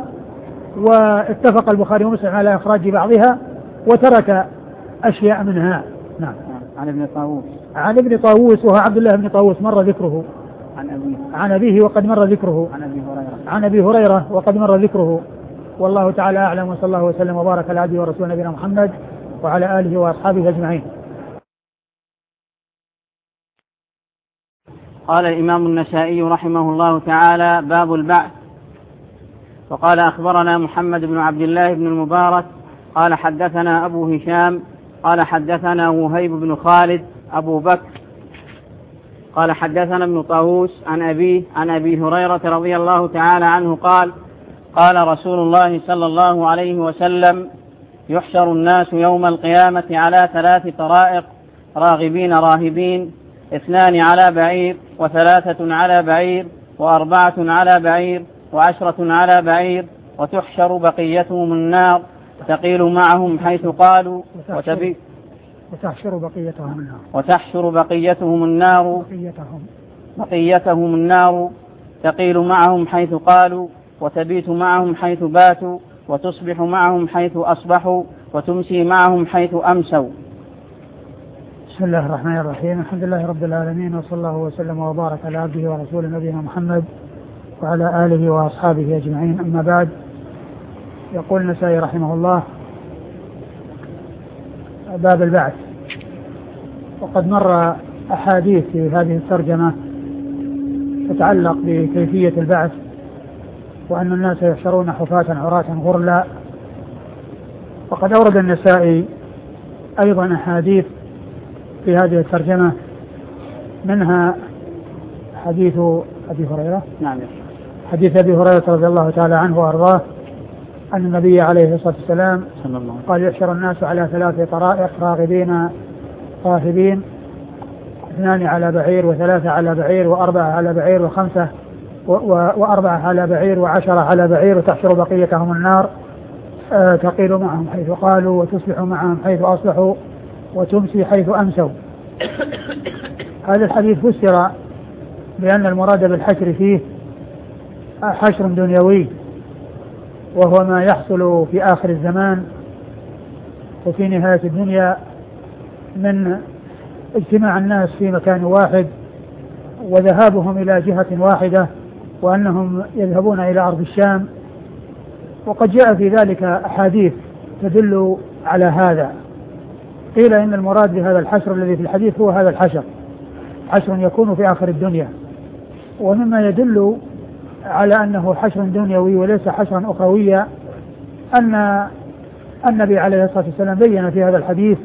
واتفق البخاري ومسلم على إخراج بعضها وترك أشياء منها. نعم. عن ابن طاووس عن ابن طاووس وهو عبد الله بن طاووس مر ذكره. عن أبيه عن أبيه وقد مر ذكره. عن أبي هريرة عن أبي هريرة وقد مر ذكره. والله تعالى أعلم، وصلى الله وسلم وبارك على عبده ورسوله نبينا محمد وعلى آله وأصحابه أجمعين. قال الإمام النسائي رحمه الله تعالى: باب البعث. وقال أخبرنا محمد بن عبد الله بن المبارك قال حدثنا أبو هشام قال حدثنا وهيب بن خالد أبو بكر قال حدثنا ابن طاووس عن أبيه عن أبي هريرة رضي الله تعالى عنه قال: قال رسول الله صلى الله عليه وسلم: يحشر الناس يوم القيامة على ثلاث طرائق: راغبين راهبين، اثنان على بعير، وثلاثة على بعير، وأربعة على بعير، وعشرة على بعير، وتحشر بقيتهم النار تقيل معهم حيث قالوا وتبي وتحشر بقيتهم النار وتحشر بقيتهم النار بقيتهم بقيتهم النار تقيل معهم حيث قالوا وتبيت معهم حيث باتوا وتصبح معهم حيث أصبحوا وتمسي معهم حيث أمسوا. بسم الله الرحمن الرحيم. الحمد لله رب العالمين، وصلى الله وسلم وبارك على عبده ورسوله نبينا محمد وعلى آله وأصحابه أجمعين. أما بعد، يقول النسائي رحمه الله: باب البعث. وقد مر أحاديث في هذه الترجمة تتعلق بكيفية البعث، وأن الناس يحشرون حفاة عراة غرلا. وقد أورد النسائي أيضا أحاديث في هذه الترجمة، منها حديث أبي هريرة نعم حديث أبي هريرة رضي الله تعالى عنه وأرضاه أن النبي عليه الصلاة والسلام قال: يحشر الناس على ثلاث طرائق: راغبين راهبين، اثنان على بعير، وثلاثة على بعير، وأربعة على بعير، وخمسة وأربعة على بعير، وعشرة على بعير، وتحشر بقيتهم النار آه تقيل معهم حيث قالوا وتصبح معهم حيث أصبحوا وتمسي حيث أمسوا. هذا الحديث فسر بأن المراد بالحشر فيه حشر دنيوي، وهو ما يحصل في آخر الزمان وفي نهاية الدنيا من اجتماع الناس في مكان واحد وذهابهم إلى جهة واحدة، وأنهم يذهبون إلى أرض الشام. وقد جاء في ذلك أحاديث تدل على هذا. قيل إن المراد بهذا الحشر الذي في الحديث هو هذا الحشر، حشر يكون في آخر الدنيا. ومما يدل على أنه حشر دنيوي وليس حشرا أخرويا أن النبي عليه الصلاة والسلام بين في هذا الحديث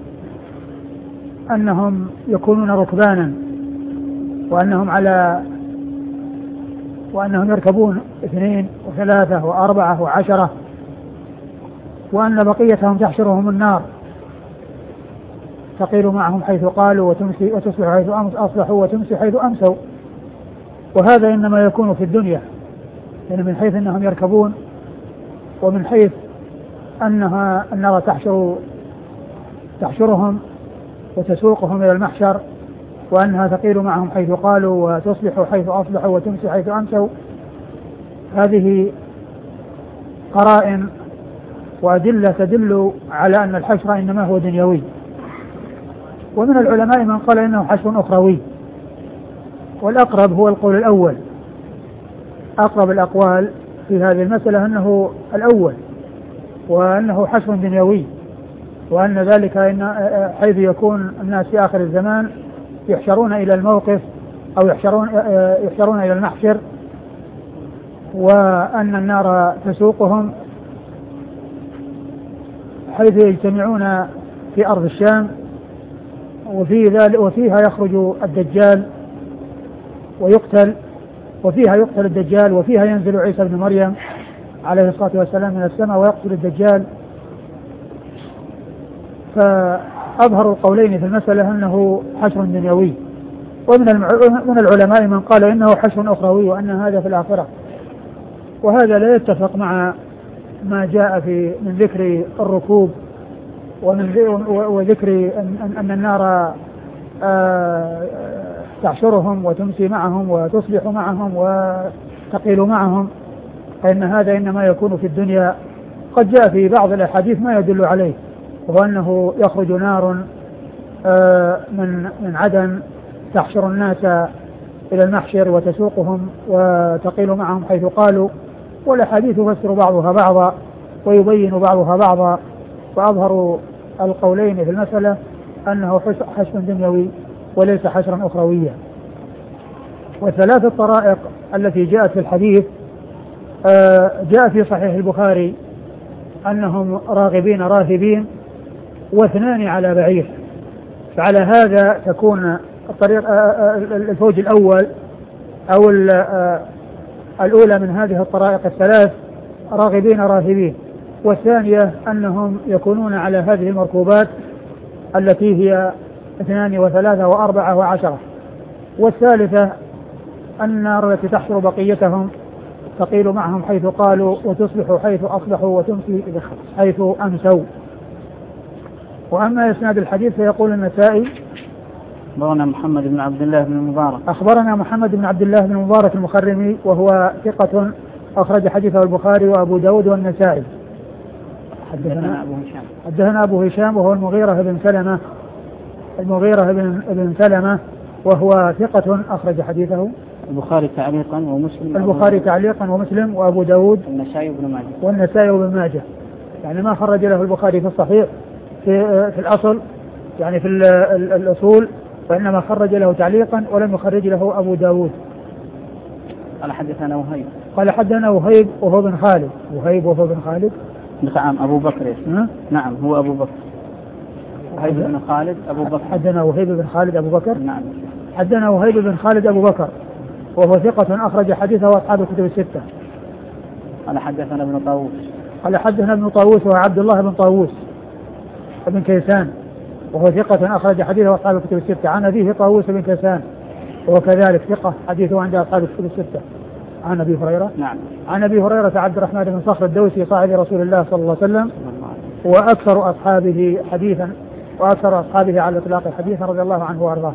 أنهم يكونون ركبانا، وأنهم على وأنهم يركبون اثنين وثلاثة وأربعة وعشرة، وأن بقيتهم تحشرهم النار تقيل معهم حيث قالوا وتمسي وتصبح حيث أصبحوا وتمسي حيث أمسوا. وهذا إنما يكون في الدنيا، يعني من حيث أنهم يركبون، ومن حيث أنها النار تحشر تحشرهم وتسوقهم إلى المحشر، وأنها تقيل معهم حيث قالوا وتصبح حيث أصبحوا وتمسي حيث أمسوا. هذه قرائن وأدلة تدل على أن الحشر إنما هو دنيوي. ومن العلماء من قال إنه حشر أخروي، والأقرب هو القول الأول. أقرب الأقوال في هذه المسألة أنه الأول، وأنه حشر دنيوي، وأن ذلك إن حيث يكون الناس في آخر الزمان يحشرون إلى الموقف أو يحشرون, يحشرون إلى المحشر، وأن النار تسوقهم حيث يجتمعون في أرض الشام، وفي ذلك وفيها يخرج الدجال ويقتل، وفيها يقتل الدجال، وفيها ينزل عيسى بن مريم عليه الصلاة والسلام من السماء ويقتل الدجال. فأظهر القولين في المسألة أنه حشر دنيوي. ومن من العلماء من قال إنه حشر أخروي، وأن هذا في الآخرة. وهذا لا يتفق مع ما جاء في من ذكر الركوب ومن وذكر أن النار تحشرهم وتمسي معهم وتصبح معهم وتقيل معهم، فإن هذا إنما يكون في الدنيا. قد جاء في بعض الأحاديث ما يدل عليه، وهو أنه يخرج نار من من عدن تحشر الناس إلى المحشر وتسوقهم وتقيل معهم حيث قالوا. والأحاديث تفسر بعضها بعضا ويبين بعضها بعضا، وأظهر القولين في المسألة أنه حشر دنيوي وليس حشرا أخرويا. والثلاث الطرائق التي جاءت في الحديث جاء في صحيح البخاري أنهم راغبين راهبين واثنان على بعير. فعلى هذا تكون الطريق الفوج الأول أو الأولى من هذه الطرائق الثلاث راغبين راهبين، والثانية أنهم يكونون على هذه المركوبات التي هي اثنان وثلاثة وأربعة وعشرة، والثالثة النار التي تحشر بقيتهم تقيل معهم حيث قالوا وتصبح حيث أصبحوا وتمسي حيث أمسوا. وأما إسناد الحديث فيقول النسائي أخبرنا محمد بن عبد الله بن المبارك أخبرنا محمد بن عبد الله بن المبارك المخرمي وهو ثقة أخرج حديثه البخاري وأبو داود والنسائي. حدثنا أبو هشام حدثنا أبو هشام وهو المغيرة بن سلمة المغيرة بن, بن سلمة وهو ثقة أخرج حديثه البخاري تعليقا ومسلم البخاري تعليقا ومسلم وأبو داود والنسائي وابن ماجه والنسائي وابن ماجه. يعني ما خرج له البخاري في الصحيح في, في الأصل يعني في الأصول، وإنما خرج له تعليقا ولم يخرج له أبو داود. قال حدثنا وهيب قال حدثنا وهيب وهو بن خالد وهيب وهو بن خالد نعم أبو بكر نعم هو أبو بكر وهيب بن خالد أبو بكر. حدثنا وهيب بن خالد أبو بكر نعم حدثنا وهيب بن خالد أبو بكر وهو ثقة أخرج حديثه أصحاب الكتب الستة. قال حدثنا ابن طاووس قال حدثنا ابن طاووس وهو عبد الله بن طاووس بن كيسان وهو ثقة أخرج حديثه أصحاب الكتب الستة. عن أبيه طاووس بن كيسان وهو كذلك ثقة حديثه عند أصحاب الكتب الستة. عن أبي هريرة نعم عن أبي هريرة عبد الرحمن بن صخر الدوسي صاحب رسول الله صلى الله عليه وسلم وأكثر أصحابه حديثا وأكثر أصحابه على الإطلاق حديثا رضي الله عنه وأرضاه.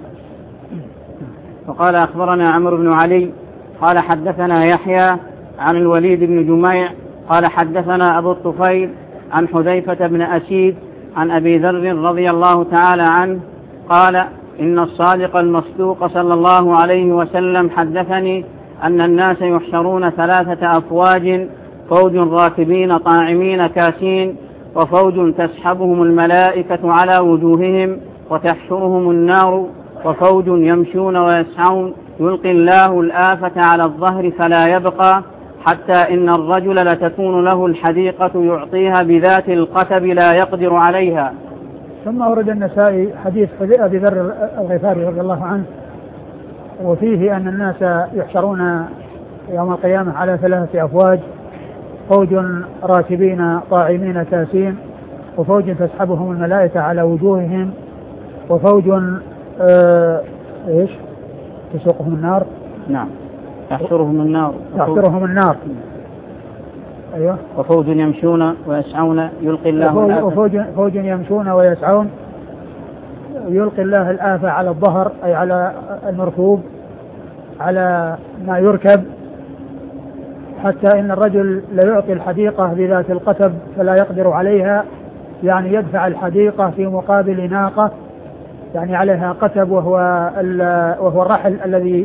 وقال أخبرنا عمرو بن علي قال حدثنا يحيى عن الوليد بن جميع قال حدثنا أبو الطفيل عن حذيفة بن أسيد عن أبي ذر رضي الله تعالى عنه قال إن الصادق المصدوق صلى الله عليه وسلم حدثني أن الناس يحشرون ثلاثة أفواج فوج راكبين طاعمين كاسين وفوج تسحبهم الملائكة على وجوههم وتحشرهم النار وفوج يمشون ويسعون يلقي الله الآفة على الظهر فلا يبقى حتى إن الرجل لتكون له الحديقة يعطيها بذات القتب لا يقدر عليها. ثم أورد النسائي حديث أبي ذر الغفاري رضي الله عنه وفيه أن الناس يحشرون يوم القيامة على ثلاثة أفواج فوج راكبين طاعمين كاسين وفوج تسحبهم الملائكة على وجوههم وفوج آه إيش تسوقهم النار. نعم تحشرهم النار تحشرهم النار أيوة. وفوج يمشون ويسعون يلقي الله وفوج فوج يمشون ويسعون يلقي الله الآفة على الظهر أي على المركوب على ما يركب حتى إن الرجل ليعطي الحديقة بذات القتب فلا يقدر عليها، يعني يدفع الحديقة في مقابل ناقة يعني عليها قتب وهو وهو الرحل الذي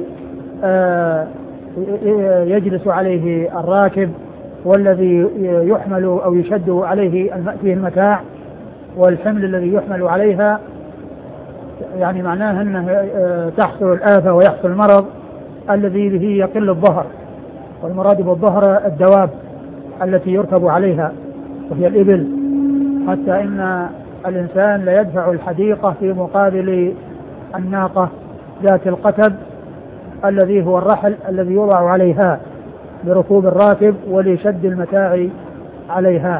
يجلس عليه الراكب والذي يحمل أو يشد عليه فيه المتاع والحمل الذي يحمل عليها، يعني معناه أنه تحصل الآفة ويحصل المرض الذي به يقل الظهر، والمراد بالظهر الدواب التي يركب عليها وهي الإبل، حتى إن الإنسان لا يدفع الحديقة في مقابل الناقة ذات القتب الذي هو الرحل الذي يوضع عليها لركوب الراكب ولشد المتاع عليها.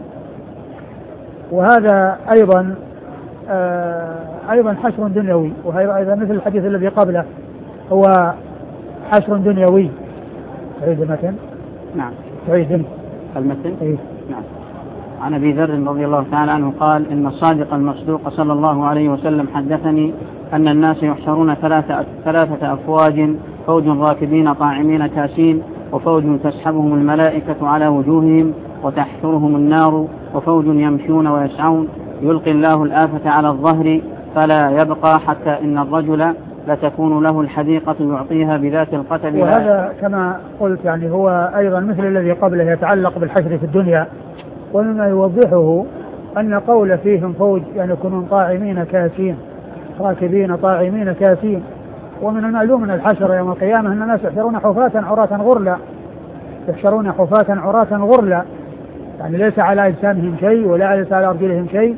وهذا أيضا آه أيضا حشر دنيوي، وهذا أيضا مثل الحديث الذي قبله هو حشر دنيوي. تعيد المتن؟ نعم تعيد المتن؟ إيه؟ نعم. عن أبي ذر رضي الله تعالى عنه قال إن الصادق المصدوق صلى الله عليه وسلم حدثني أن الناس يحشرون ثلاثة, ثلاثة أفواج فوج راكبين طاعمين كاسين وفوج تسحبهم الملائكة على وجوههم وتحشرهم النار وفوج يمشون ويسعون يلقي الله الآفة على الظهر فلا يبقى حتى إن الرجل لتكون له الحديقة يعطيها بذات القتب. وهذا كما قلت يعني هو أيضا مثل الذي قبله يتعلق بالحشر في الدنيا، ومما يوضحه أن قول فيهم فوج يعني يكونون طاعمين كاسين راكبين طاعمين كاسين، ومن المعلوم من الحشر يوم القيامة أن الناس يحشرون حفاة عراة غرلا، يحشرون حفاة عراة غرلا، يعني ليس على أجسامهم شيء ولا ليس على أرجلهم شيء،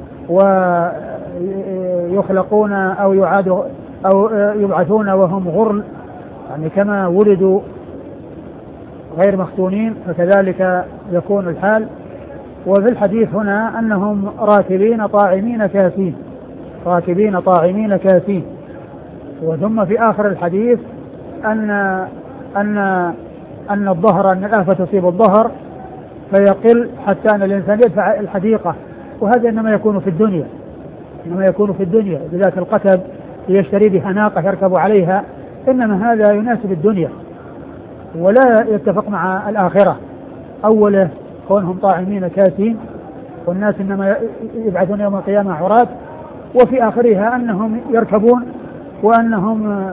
ويخلقون أو يعادوا أو يبعثون وهم غرل، يعني كما ولدوا غير مختونين فكذلك يكون الحال. وفي الحديث هنا أنهم راكبين طاعمين كاسين راكبين طاعمين كاسين وثم في آخر الحديث أن أن أن الظهر أن الآفة تصيب الظهر فيقل حتى أن الإنسان يدفع الحديقة، وهذا إنما يكون في الدنيا، إنما يكون في الدنيا بذات القتب ليشتري بها ناقة يركب عليها، إنما هذا يناسب الدنيا ولا يتفق مع الآخرة. أوله كونهم طاعمين كاسين والناس إنما يبعثون يوم القيامة عراة، وفي آخرها أنهم يركبون وأنهم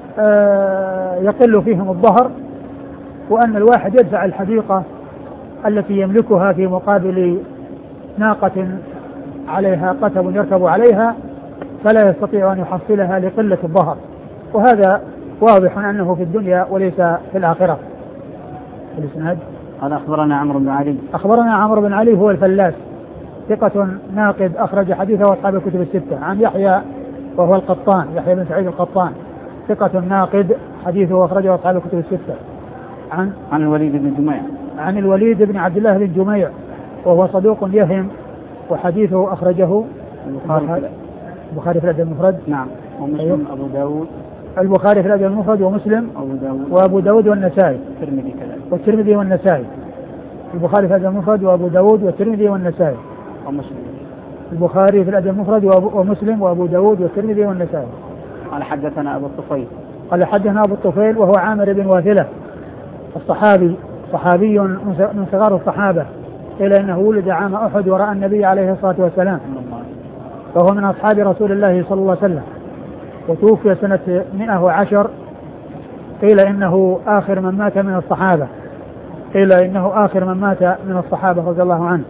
يقل فيهم الظهر، وأن الواحد يدفع الحديقة التي يملكها في مقابل ناقة عليها قتب يركب عليها فلا يستطيع أن يحصلها لقلة الظهر، وهذا واضح أنه في الدنيا وليس في الآخرة. الإسناد قال أخبرنا عمرو بن علي. أخبرنا عمرو بن علي هو الفلاس ثقة ناقد أخرج حديثه أصحاب الكتب الستة. عن يحيى وهو القطان، يحيى بن سعيد القطان ثقة ناقد حديثه أخرجه أصحاب الكتب الستة. عن عن الوليد بن جميع. عن الوليد بن عبد الله بن جميع وهو صدوق يهم وحديثه أخرجه البخاري البخاري في الأدب المفرد. نعم. ومسلم أبو داود. البخاري في الأدب المفرد ومسلم أبو داود وأبو داود والنسائي. والترمذي كذلك. والترمذي والنسائي. البخاري في الأدب المفرد وأبو داود والترمذي والنسائي. ومسلم. البخاري في الأدب المفرد ومسلم وأبو داود والترمذي والنسائي. قال حدثنا أبو الطفيل. قال حدثنا أبو الطفيل وهو عامر بن واثلة الصحابي، صحابي من صغار الصحابة، إلى أنه ولد عام أحد ورأى النبي عليه الصلاة والسلام، فهو من أصحاب رسول الله صلى الله عليه وسلم، وتوفي سنة مئة وعشر. قيل إنه آخر من مات من الصحابة، قيل إنه آخر من مات من الصحابة رضي الله عنه.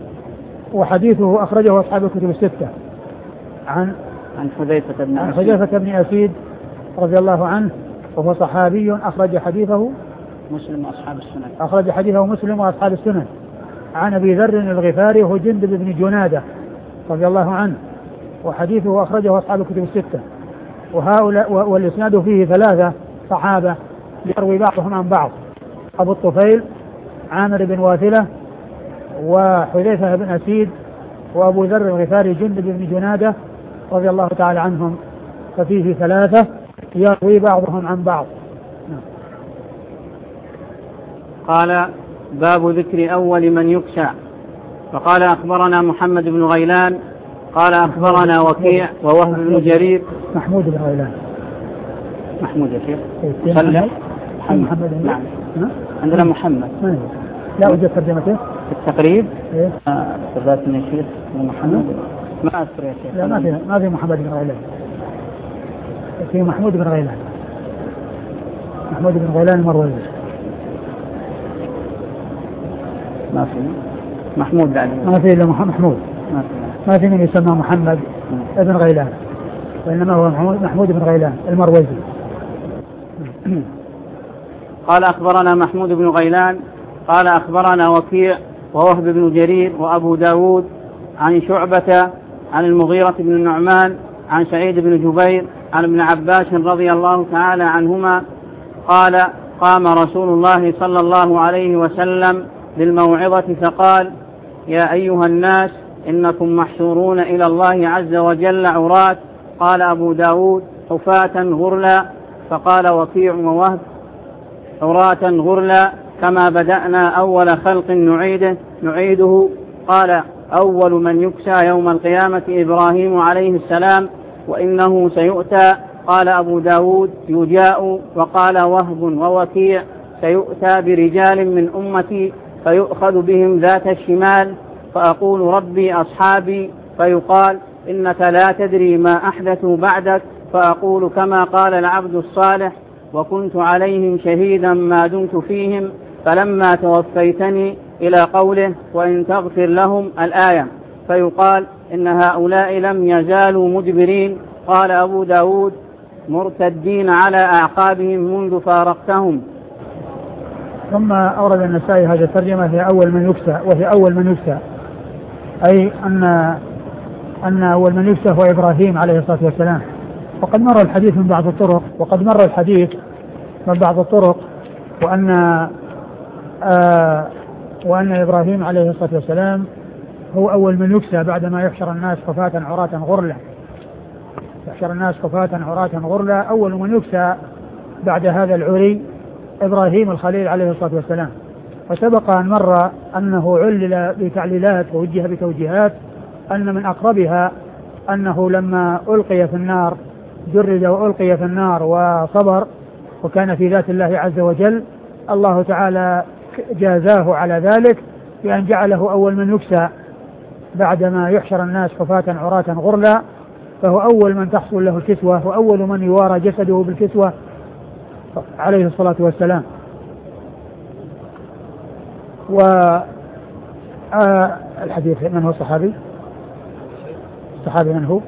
وحديثه أخرجه أصحاب الكتب الستة. عن عن حذيفة بن عن حذيفة بن أسيد رضي الله عنه وهو صحابي أخرج حديثه مسلم وأصحاب السنن. أخرج حديثه مسلم وأصحاب السنن. عن أبي ذر الغفاري وهو جندب بن جنادة رضي الله عنه، وحديثه أخرجه أصحاب الكتب الستة. وهؤلاء والإسناد فيه ثلاثة صحابة يروي بعضهم عن بعض: أبو الطفيل، عامر بن واثلة، وحذيفة بن أسيد، وأبو ذر الغفاري جندب بن جنادة رضي الله تعالى عنهم، ففيه ثلاثة يروي بعضهم عن بعض. قال: باب ذكر أول من يكسى. فقال: أخبرنا محمد بن غيلان قال أخبرنا وكيع ووهب بن جرير. محمود بن غيلان. محمود يا شيخ. محمد. محمد. نعم. عندنا محمد. لا أوجد ترجمته. في التقريب. إيه. ذات من الشيخ محمد. ما أذكر يا شيخ. لا ما في ما في محمد بن غيلان. في محمود بن غيلان. محمود بن غيلان المروزي. ما في محمود بعد. ما في إلا محمود. ما في. ما في من يسمى محمد بن غيلان، وإنما هو محمود بن غيلان المروزي. قال: أخبرنا محمود بن غيلان قال أخبرنا وكيع ووهب بن جرير وأبو داود عن شعبة عن المغيرة بن النعمان عن سعيد بن جبير عن ابن عباس رضي الله تعالى عنهما قال: قام رسول الله صلى الله عليه وسلم بالموعظة فقال: يا أيها الناس إنكم محشورون إلى الله عز وجل عراة. قال أبو داود: حفاة غرلا. فقال وكيع ووهب: عراة غرلا كما بدأنا أول خلق نعيده نعيده. قال: أول من يكسى يوم القيامة إبراهيم عليه السلام وإنه سيؤتى. قال أبو داود: يجاء. وقال وهب ووكيع: سيؤتى برجال من أمتي فيؤخذ بهم ذات الشمال فأقول ربي أصحابي، فيقال إنك لا تدري ما أحدثوا بعدك، فأقول كما قال العبد الصالح: وكنت عليهم شهيدا ما دمت فيهم فلما توفيتني، إلى قوله: وإن تغفر لهم الآية. فيقال إن هؤلاء لم يزالوا مدبرين. قال أبو داود: مرتدين على أعقابهم منذ فارقتهم. ثم أورد النسائي هذه الترجمة في أول من يكسى، وفي أول من يكسى أي أن أن أول من يكسى هو إبراهيم عليه الصلاة والسلام. وقد مر الحديث من بعض الطرق وقد مر الحديث من بعض الطرق وأن آه وأن إبراهيم عليه الصلاة والسلام هو أول من يكسى بعدما يحشر الناس خفاة عراة غرلا. يحشر الناس خفاة عراة غرلا، أول من يكسى بعد هذا العري إبراهيم الخليل عليه الصلاة والسلام. وسبق أن مر أنه علل بتعليلات ووجه بتوجيهات، أن من أقربها أنه لما ألقي في النار جرد وألقي في النار وصبر وكان في ذات الله عز وجل، الله تعالى جازاه على ذلك بأن جعله أول من يكسى بعدما يحشر الناس حفاة عراة غرلا، فهو أول من تحصل له الكسوة وأول من يوارى جسده بالكسوة عليه الصلاة والسلام. والحديث من هو الصحابي؟ الصحابي من هو؟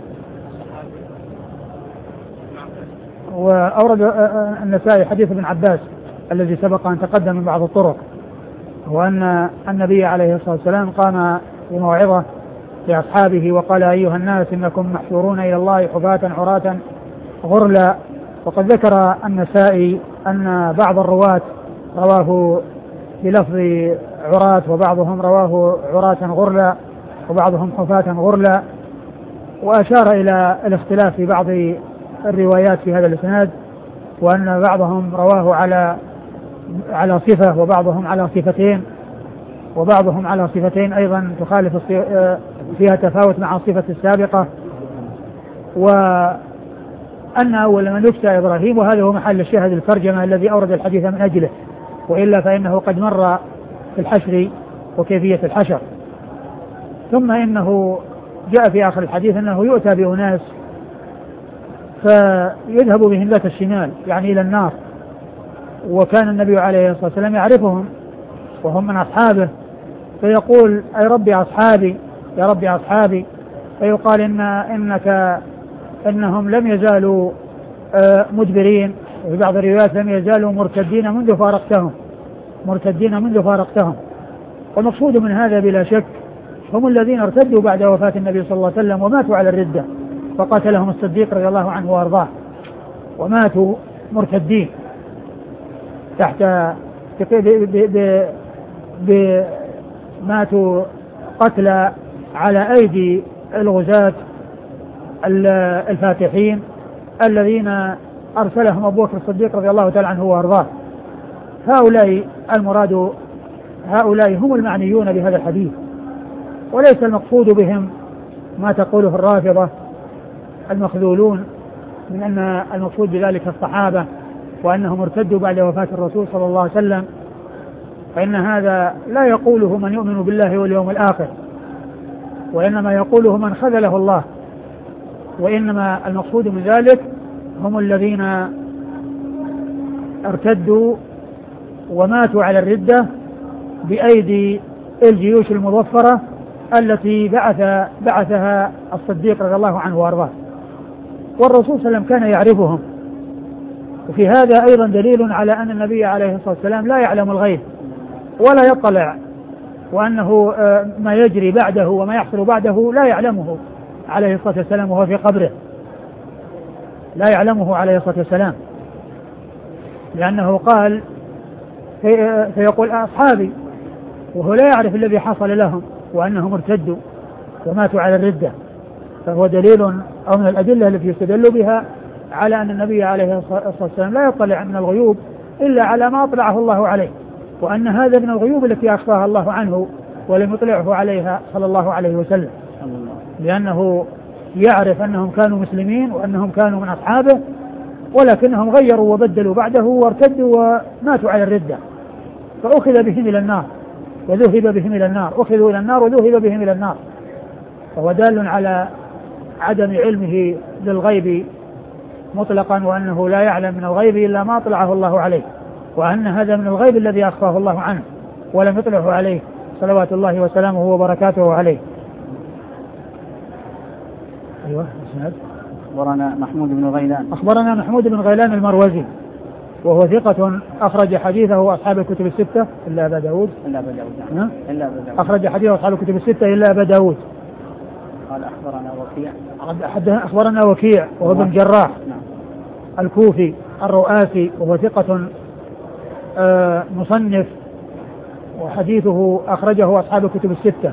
وأورد النسائي حديث ابن عباس الذي سبق أن تقدم من بعض الطرق، وأن النبي عليه الصلاة والسلام قام بموعظة لأصحابه وقال: أيها الناس إنكم محشورون إلى الله حفاة عراة غرلا. وقد ذكر النسائي أن بعض الرواة رواه بلفظ عراة وبعضهم رواه عراة غرلا وبعضهم حفاة غرلا، وأشار إلى الاختلاف في بعض الروايات في هذا الإسناد، وأن بعضهم رواه على على صفة وبعضهم على صفتين وبعضهم على صفتين أيضا تخالف فيها تفاوت مع الصفة السابقة، وأن أول من يكسى إبراهيم، وهذا هو محل الشاهد الترجمة الذي أورد الحديث من أجله، وإلا فإنه قد مر في الحشر وكيفية الحشر. ثم إنه جاء في آخر الحديث أنه يؤتى بأناس فيذهب بهم ذات الشمال يعني إلى النار، وكان النبي عليه الصلاة والسلام يعرفهم وهم من أصحابه، فيقول: أي ربي أصحابي يا ربي أصحابي، فيقال إن إنك إنهم لم يزالوا مدبرين، وفي بعض الروايات لم يزالوا مرتدين منذ فارقتهم مرتدين منذ فارقتهم. والمقصود من هذا بلا شك هم الذين ارتدوا بعد وفاة النبي صلى الله عليه وسلم وماتوا على الردة، فقاتلهم الصديق رضي الله عنه وارضاه وماتوا مرتدين تحت ماتوا قتلى على أيدي الغزاة الفاتحين الذين أرسلهم أبو بكر الصديق رضي الله تعالى عنه وارضاه. هؤلاء المراد هؤلاء هم المعنيون بهذا الحديث، وليس المقصود بهم ما تقوله الرافضة المخذولون من أن المقصود بذلك الصحابة وأنهم ارتدوا بعد وفاة الرسول صلى الله عليه وسلم، فإن هذا لا يقوله من يؤمن بالله واليوم الآخر، وإنما يقوله من خذله الله، وإنما المقصود من ذلك هم الذين ارتدوا وماتوا على الردة بأيدي الجيوش المظفرة التي بعث بعثها الصديق رضي الله عنه وارضاه، والرسول صلى الله عليه وسلم كان يعرفهم. وفي هذا أيضا دليل على أن النبي عليه الصلاة والسلام لا يعلم الغيب ولا يطلع، وأنه ما يجري بعده وما يحصل بعده لا يعلمه عليه الصلاة والسلام وهو في قبره، لا يعلمه عليه الصلاة والسلام، لأنه قال في فيقول أصحابي، وهو لا يعرف الذي حصل لهم وأنهم ارتدوا وماتوا على الردة. فهو دليل أو من الأدلة التي يستدل بها على أن النبي عليه الصلاة والسلام لا يطلع من الغيوب إلا على ما أطلعه الله عليه، وأن هذا من الغيوب التي أخفاها الله عنه ولم يطلعه عليها صلى الله عليه وسلم، لأنه يعرف أنهم كانوا مسلمين وأنهم كانوا من أصحابه، ولكنهم غيروا وبدلوا بعده وارتدوا وماتوا على الردة، فأخذ بهم إلى النار وذهب بهم إلى النار أخذوا إلى النار وذهب بهم إلى النار. فهو دال على عدم علمه للغيب مطلقا، وأنه لا يعلم من الغيب إلا ما أطلعه الله عليه، وأن هذا من الغيب الذي أخفاه الله عنه ولم يطلعه عليه صلوات الله وسلامه وبركاته عليه. أيوة اسمعت. أخبرنا محمود بن غيلان أخبرنا محمود بن غيلان المروزي وهو ثقة أخرج حديثه أصحاب الكتب الستة إلا أبا داود إلا أبا داود إلا أبا داود أخرج حديثه أصحاب الكتب الستة إلا أبا داود. قال أخبرنا وكيع أخبرنا وكيع وهو بن جراح نعم. الكوفي الرؤاسي وهو ثقة آه مصنف، وحديثه أخرجه أصحاب الكتب الستة.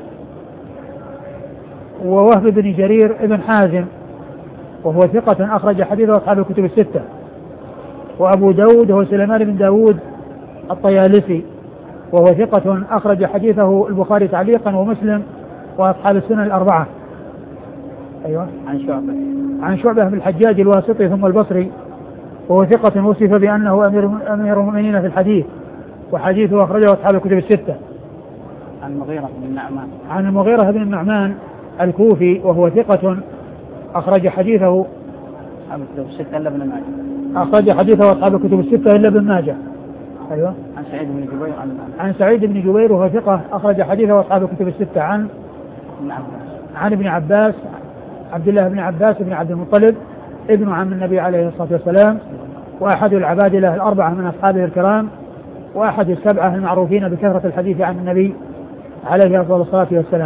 ووهب بن جرير ابن حازم وهو ثقة أخرج حديثه أصحاب الكتب الستة. وأبو داود هو سليمان بن داود الطيالسي وهو ثقة أخرج حديثه البخاري تعليقا ومسلم وأصحاب السنن الأربعة. أيوة. عن شعبة عن شعبة بن الحجاج الواسطي ثم البصري، وهو ثقة وصف بأنه أمير أمير المؤمنين في الحديث، وحديثه أخرجه أصحاب الكتب الستة. عن المغيرة بن النعمان عن المغيرة بن النعمان الكوفي، وهو ثقة أخرج حديثه أصحاب الكتب الستة إلا ابن ماجه. أخرج حديثه أصحاب الكتب الستة إلا ابن ماجه. أيوة. عن سعيد بن جبير عن, عن سعيد بن جبير وهو ثقة أخرج حديثه أصحاب الكتب الستة. عن عن ابن عباس عبد الله بن عباس بن عبد المطلب ابن عم النبي عليه الصلاة والسلام، وأحد العبادلة الأربعة من أصحابه الكرام، وأحد السبعة المعروفين بكثرة الحديث عن النبي عليه أفضل الصلاة والسلام.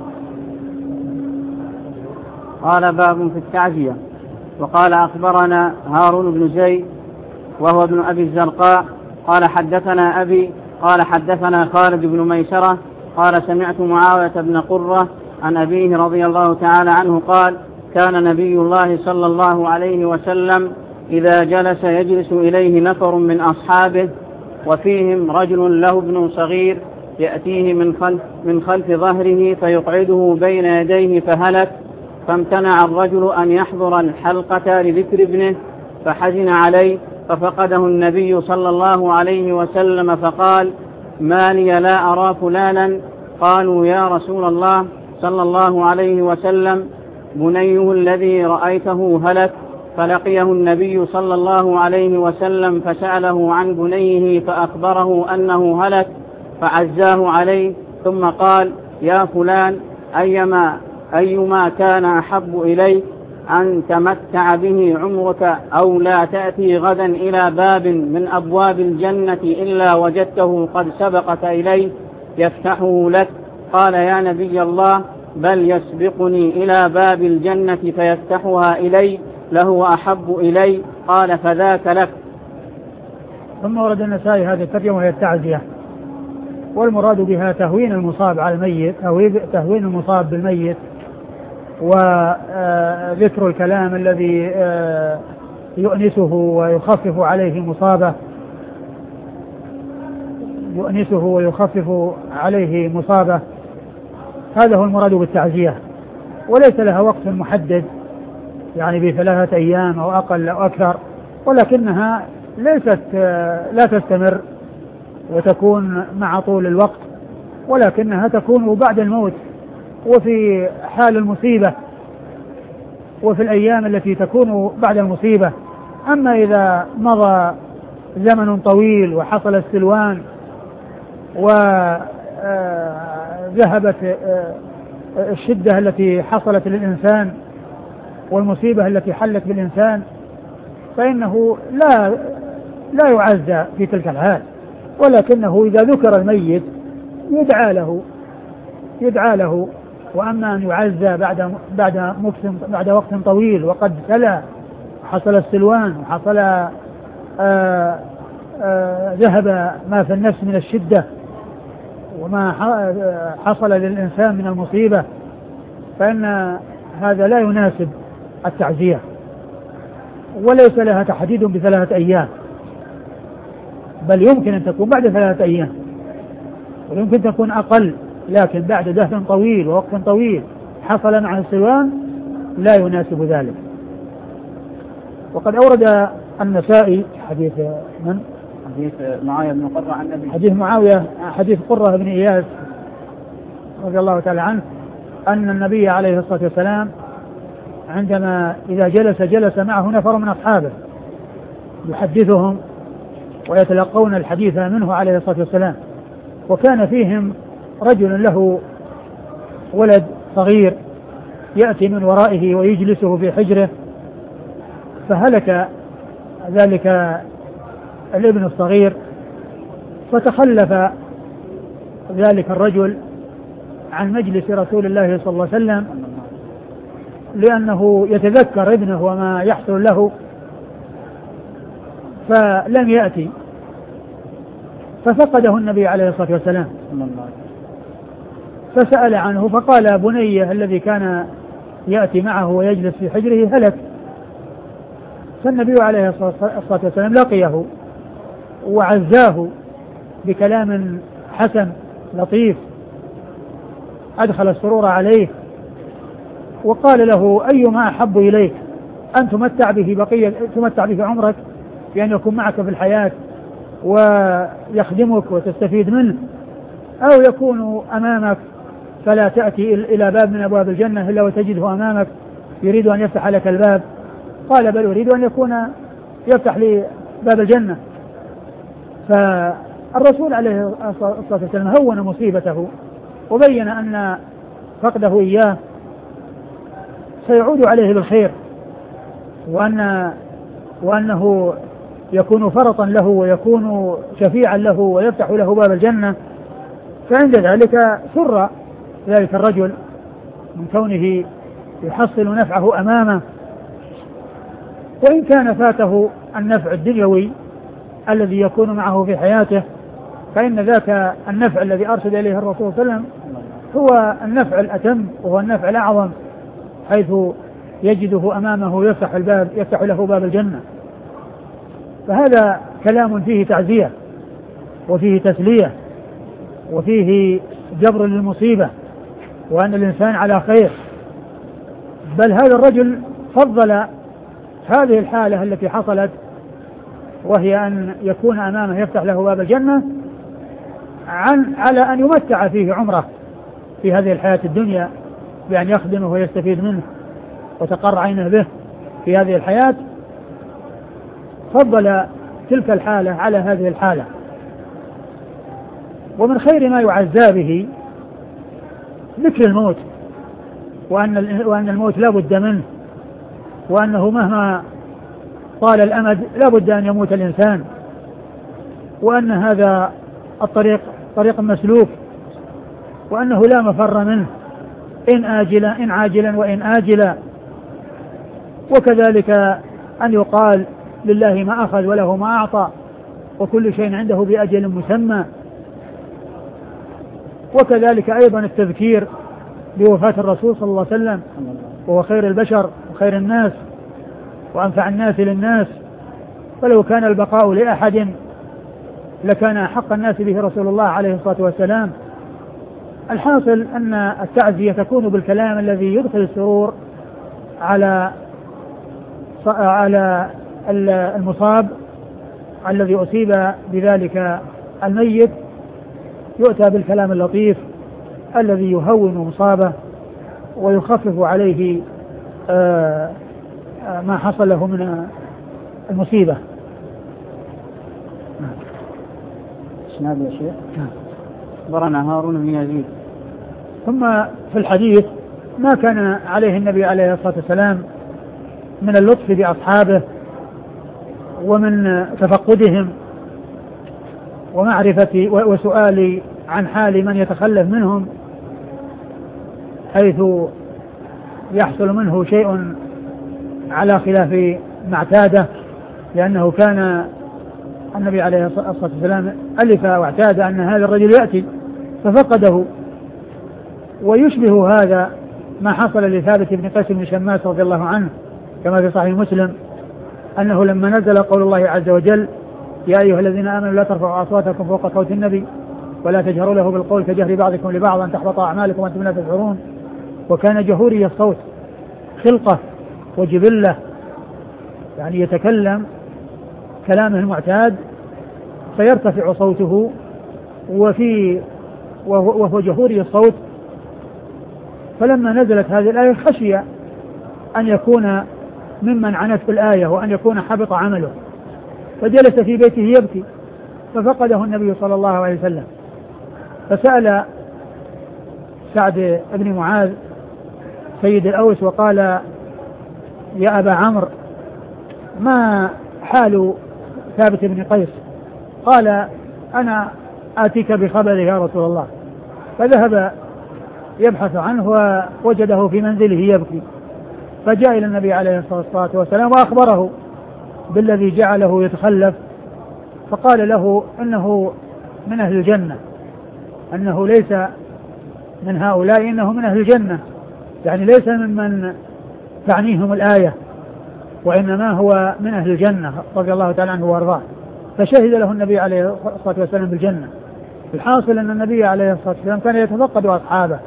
قال باب في التعزية. وقال أخبرنا هارون بن زيد وهو ابن أبي الزرقاء قال حدثنا أبي قال حدثنا خالد بن ميسرة قال سمعت معاوية بن قرة عن أبيه رضي الله تعالى عنه قال كان نبي الله صلى الله عليه وسلم إذا جلس يجلس إليه نفر من أصحابه وفيهم رجل له ابن صغير يأتيه من خلف, من خلف ظهره فيقعده بين يديه فهلك، فامتنع الرجل أن يحضر الحلقة لذكر ابنه فحزن عليه، ففقده النبي صلى الله عليه وسلم فقال ما لي لا أرى فلانا؟ قالوا يا رسول الله صلى الله عليه وسلم بنيه الذي رأيته هلك، فلقيه النبي صلى الله عليه وسلم فسأله عن بنيه فأخبره أنه هلك فعزاه عليه، ثم قال يا فلان أيما, أيما كان أحب إليك أن تمتع به عمرك أو لا تأتي غدا إلى باب من أبواب الجنة إلا وجدته قد سبقك إليه يفتحه لك؟ قال يا نبي الله بل يسبقني إلى باب الجنة فيفتحها إلي له أحب إلي. قال فذاك لك. ثم ورد النسائي هذه الترجمة وهي التعزية، والمراد بها تهوين المصاب على الميت أو تهوين المصاب بالميت، وذكر الكلام الذي يؤنسه ويخفف عليه مصابه يؤنسه ويخفف عليه مصابه هذا هو المراد بالتعزية، وليس لها وقت محدد يعني بثلاثة أيام أو أقل أو أكثر، ولكنها ليست لا تستمر وتكون مع طول الوقت، ولكنها تكون بعد الموت وفي حال المصيبة وفي الأيام التي تكون بعد المصيبة. أما إذا مضى زمن طويل وحصل السلوان وذهبت الشدة التي حصلت للإنسان والمصيبة التي حلت بالإنسان فإنه لا لا يعزى في تلك الحال، ولكنه إذا ذكر الميت يدعى له يدعى له وأما أن يعزى بعد بعد بعد وقت طويل وقد سلى حصل السلوان وحصل آآ آآ ذهب ما في النفس من الشدة وما حصل للإنسان من المصيبة، فإن هذا لا يناسب التعزية، وليس لها تحديد بثلاثة أيام، بل يمكن أن تكون بعد ثلاثة أيام ويمكن تكون أقل، لكن بعد دهر طويل ووقت طويل حصل مع السلوان لا يناسب ذلك. وقد أورد النسائي حديث من؟ حديث معاوية بن قرة عن النبي حديث معاوية حديث قرة بن إياس رضي الله تعالى عنه أن النبي عليه الصلاة والسلام عندما إذا جلس جلس معه نفر من أصحابه يحدثهم ويتلقون الحديث منه عليه الصلاة والسلام، وكان فيهم رجل له ولد صغير يأتي من ورائه ويجلسه في حجره، فهلك ذلك الابن الصغير، فتخلف ذلك الرجل عن مجلس رسول الله صلى الله عليه وسلم لأنه يتذكر ابنه وما يحصل له، فلم يأتي، ففقده النبي عليه الصلاة والسلام فسأل عنه فقال بنيه الذي كان يأتي معه ويجلس في حجره هلك. فالنبي عليه الصلاة والسلام لقيه وعزاه بكلام حسن لطيف أدخل السرور عليه، وقال له أيما أحب إليك أن تمتع به بقية تمتع به عمرك بأن يكون معك في الحياة ويخدمك وتستفيد منه، أو يكون أمامك فلا تأتي إلى باب من أبواب الجنة إلا وتجده أمامك يريد أن يفتح لك الباب؟ قال بل أريد أن يكون يفتح لي باب الجنة. فالرسول عليه الصلاة والسلام هون مصيبته وبين أن فقده إياه سيعود عليه بالخير، وأن وأنه يكون فرطا له ويكون شفيعا له ويفتح له باب الجنة. فعند ذلك سر ذلك الرجل من كونه يحصل نفعه أمامه، وإن كان فاته النفع الدنيوي الذي يكون معه في حياته فإن ذاك النفع الذي أرشد إليه الرسول صلى الله عليه وسلم هو النفع الأتم وهو النفع الأعظم، حيث يجده أمامه يفتح الباب يفتح له باب الجنة. فهذا كلام فيه تعزية وفيه تسلية وفيه جبر للمصيبة وأن الإنسان على خير. بل هذا الرجل فضل هذه الحالة التي حصلت وهي أن يكون أمامه يفتح له باب الجنة عن على أن يمتع فيه عمره في هذه الحياة الدنيا بأن يخدمه ويستفيد منه وتقر عينه به في هذه الحياة. فضل تلك الحالة على هذه الحالة. ومن خير ما يعزى به ذكر الموت، وأن وأن الموت لا بد منه، وأنه مهما طال الأمد لا بد أن يموت الإنسان، وأن هذا الطريق طريق مسلوك، وأنه لا مفر منه إن آجلا إن عاجلا وإن آجلا. وكذلك أن يقال لله ما أخذ وله ما أعطى وكل شيء عنده بأجل مسمى. وكذلك أيضا التذكير بوفاة الرسول صلى الله عليه وسلم وهو خير البشر وخير الناس وأنفع الناس للناس، فلو كان البقاء لأحد لكان أحق الناس به رسول الله عليه الصلاة والسلام. الحاصل أن التعزية تكون بالكلام الذي يدخل السرور على على المصاب الذي أصيب بذلك الميت، يؤتى بالكلام اللطيف الذي يهون مصابه ويخفف عليه ما حصل له من المصيبة. اسناد يا شيخ. أخبرنا هارون بن يزيد. ثم في الحديث ما كان عليه النبي عليه الصلاة والسلام من اللطف بأصحابه ومن تفقدهم ومعرفة وسؤال عن حال من يتخلف منهم حيث يحصل منه شيء على خلاف ما اعتاده، لأنه كان النبي عليه الصلاة والسلام ألف واعتاد أن هذا الرجل يأتي ففقده. ويشبه هذا ما حصل لثابت بن قيس بن شماس رضي الله عنه كما في صحيح مسلم، أنه لما نزل قول الله عز وجل يا أيها الذين آمنوا لا ترفعوا أصواتكم فوق صوت النبي ولا تجهروا له بالقول كجهر بعضكم لبعض أن تحبط أعمالكم وأنتم لا تشعرون. وكان جهوري الصوت خلقة وجبلة، يعني يتكلم كلامه المعتاد فيرتفع صوته وفي وهو جهوري الصوت. فلما نزلت هذه الآية خشي أن يكون ممن عنت بالآية وأن يكون حبط عمله، فجلس في بيته يبكي ففقده النبي صلى الله عليه وسلم. فسأل سعد بن معاذ سيد الأوس وقال يا أبا عمرو ما حال ثابت بن قيس؟ قال أنا آتيك بخبره يا رسول الله. فذهب يبحث عنه ووجده في منزله يبكي، فجاء إلى النبي عليه الصلاة والسلام وأخبره بالذي جعله يتخلف، فقال له إنه من أهل الجنة، أنه ليس من هؤلاء، إنه من أهل الجنة، يعني ليس ممن تعنيهم الآية وإنما هو من أهل الجنة رضي الله تعالى عنه وارضاه. فشهد له النبي عليه الصلاة والسلام بالجنة. الحاصل أن النبي عليه الصلاة والسلام كان يتفقد أصحابه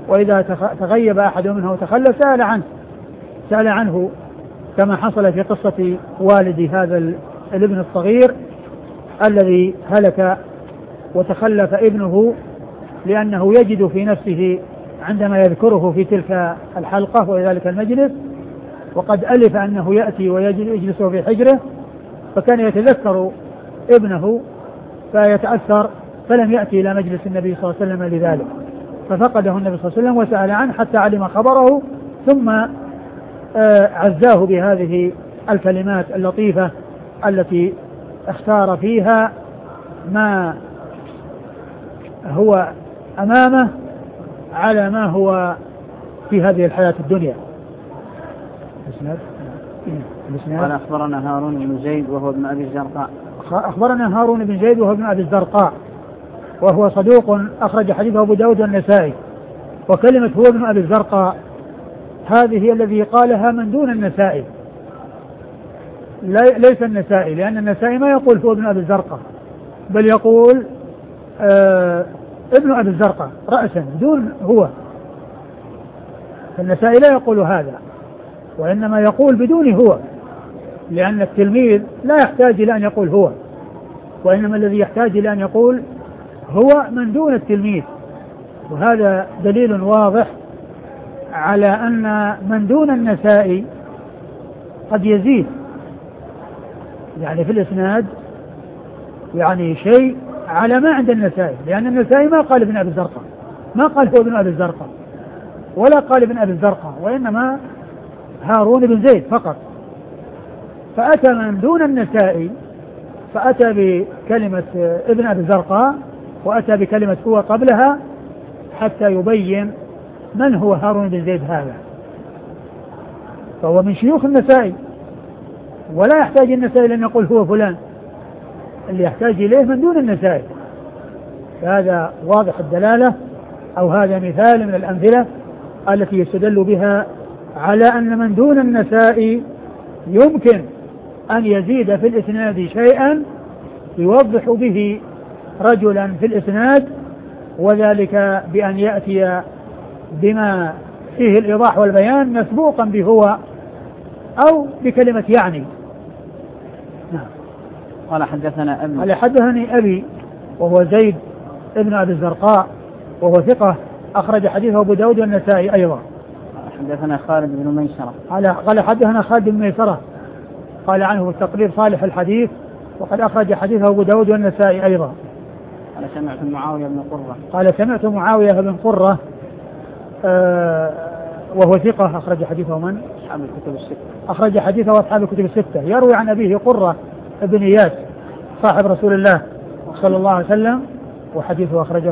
وإذا تغيب أحد منه وتخلى سأل عنه سأل عنه كما حصل في قصة والد هذا الابن الصغير الذي هلك وتخلف ابنه لأنه يجد في نفسه عندما يذكره في تلك الحلقة وذلك المجلس وقد ألف أنه يأتي ويجلس في حجره، فكان يتذكر ابنه فيتأثر فلم يأتي إلى مجلس النبي صلى الله عليه وسلم لذلك، ففقده النبي صلى الله عليه وسلم وسأل عنه حتى علم خبره، ثم عزاه بهذه الكلمات اللطيفة التي اختار فيها ما هو أمامه على ما هو في هذه الحياة الدنيا. قال أخبرنا هارون بن زيد وهو ابن أبي الزرقاء. أخبرنا هارون بن زيد وهو ابن أبي الزرقاء وهو صدوق أخرج حديثه أبو داود والنسائي. وكلمة هو ابن أبي الزرقاء هذه هي الذي قالها من دون النسائي، ليس النسائي، لأن النسائي ما يقول هو ابن أبي الزرقاء بل يقول آه ابن أبي الزرقاء رأسا دون هو. النسائي لا يقول هذا، وإنما يقول بدون هو، لأن التلميذ لا يحتاج إلى أن يقول هو، وإنما الذي يحتاج إلى أن يقول هو من دون التلميذ. وهذا دليل واضح على أن من دون النسائي قد يزيد يعني في الإسناد يعني شيء على ما عند النسائي، لأن النسائي ما قال ابن أبي الزرقاء، ما قال هو ابن أبي الزرقاء ولا قال ابن أبي الزرقاء، وإنما هارون بن زيد فقط. فأتى من دون النسائي فأتى بكلمة ابن أبي الزرقاء وأتى بكلمة هو قبلها حتى يبين من هو هارون بن زيد هذا، فهو من شيوخ النسائي ولا يحتاج النسائي لأن يقول هو فلان، اللي يحتاج إليه من دون النسائي. هذا واضح الدلالة، أو هذا مثال من الأمثلة التي يستدل بها على أن من دون النسائي يمكن أن يزيد في الإسناد شيئا يوضح به رجلا في الإسناد، وذلك بأن يأتي بما فيه الإيضاح والبيان مسبوقا بهو أو بكلمة يعني. نعم. قال حدثنا أبي. قال حدثني أبي وهو زيد ابن أبي الزرقاء وهو ثقة أخرج حديثه أبو داود والنسائي أيضا. حدثنا خالد بن ميسرة. قال حدثنا خالد بن ميسرة قال عنه التقرير صالح الحديث وقد أخرج حديثه أبو داود والنسائي أيضا. قال سمعت معاوية بن قرة. قال سمعت معاوية بن قرة آه وهو ثقة أخرج حديثه من؟ أصحاب الكتب الستة. أخرج حديثه أصحاب الكتب الستة. يروي عن أبيه قرة ابن إياس صاحب رسول الله صلى الله عليه وسلم، وحديثه أخرجه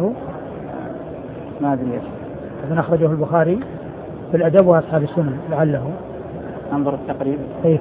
ما أدري إذن أخرجه البخاري في الأدب وأصحاب السنن لعله. انظر التقريب. أي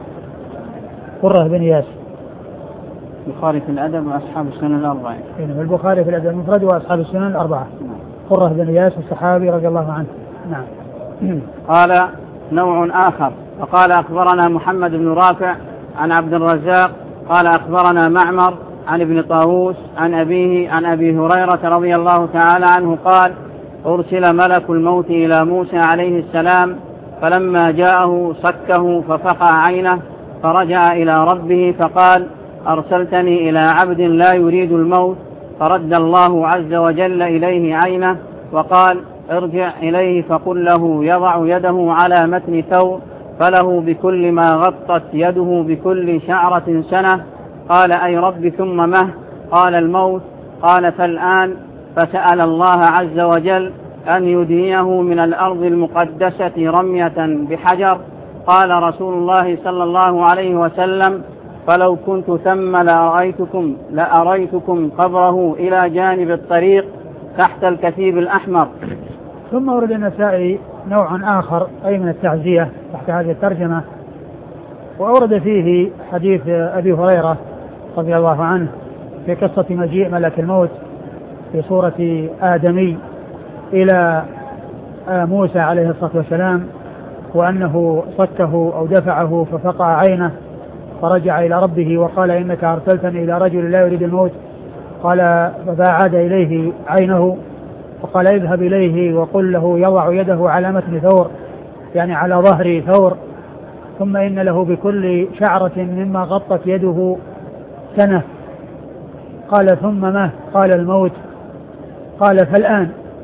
قرة بن إياس البخاري في الأدب وأصحاب السنن الأربعة. يعني البخاري في الأدب المفرد وأصحاب السنن الأربعة. نعم. قرة بن إياس الصحابي رضي الله عنه. نعم. قال نوع آخر وقال أخبرنا محمد بن رافع عن عبد الرزاق قال أخبرنا معمر عن ابن طاووس عن أبيه عن أبي هريرة رضي الله تعالى عنه قال أرسل ملك الموت إلى موسى عليه السلام فلما جاءه صكه ففقع عينه فرجع إلى ربه فقال أرسلتني إلى عبد لا يريد الموت، فرد الله عز وجل إليه عينه وقال ارجع إليه فقل له يضع يده على متن ثوب فله بكل ما غطت يده بكل شعرة سنة. قال أي رب ثم مه؟ قال الموت. قال فالآن؟ فسأل الله عز وجل أن يدنيه من الأرض المقدسة رمية بحجر. قال رسول الله صلى الله عليه وسلم فلو كنت ثم لأريتكم, لأريتكم قبره إلى جانب الطريق تحت الكثيب الأحمر. ثم ورد النسائي نوع آخر أي من التعزية تحت هذه الترجمة، وأورد فيه حديث أبي هريرة رضي الله عنه في قصة مجيء ملك الموت في صورة آدمي إلى موسى عليه الصلاة والسلام، وأنه صكه أو دفعه ففقع عينه فرجع إلى ربه وقال إنك أرسلتني إلى رجل لا يريد الموت. قال فعاد إليه عينه وقال اذهب إليه وقل له يضع يده على متن ثور، يعني على ظهر ثور، ثم إن له بكل شعرة مما غطت يده سنة. قال ثم ما؟ قال الموت. قال فالآن.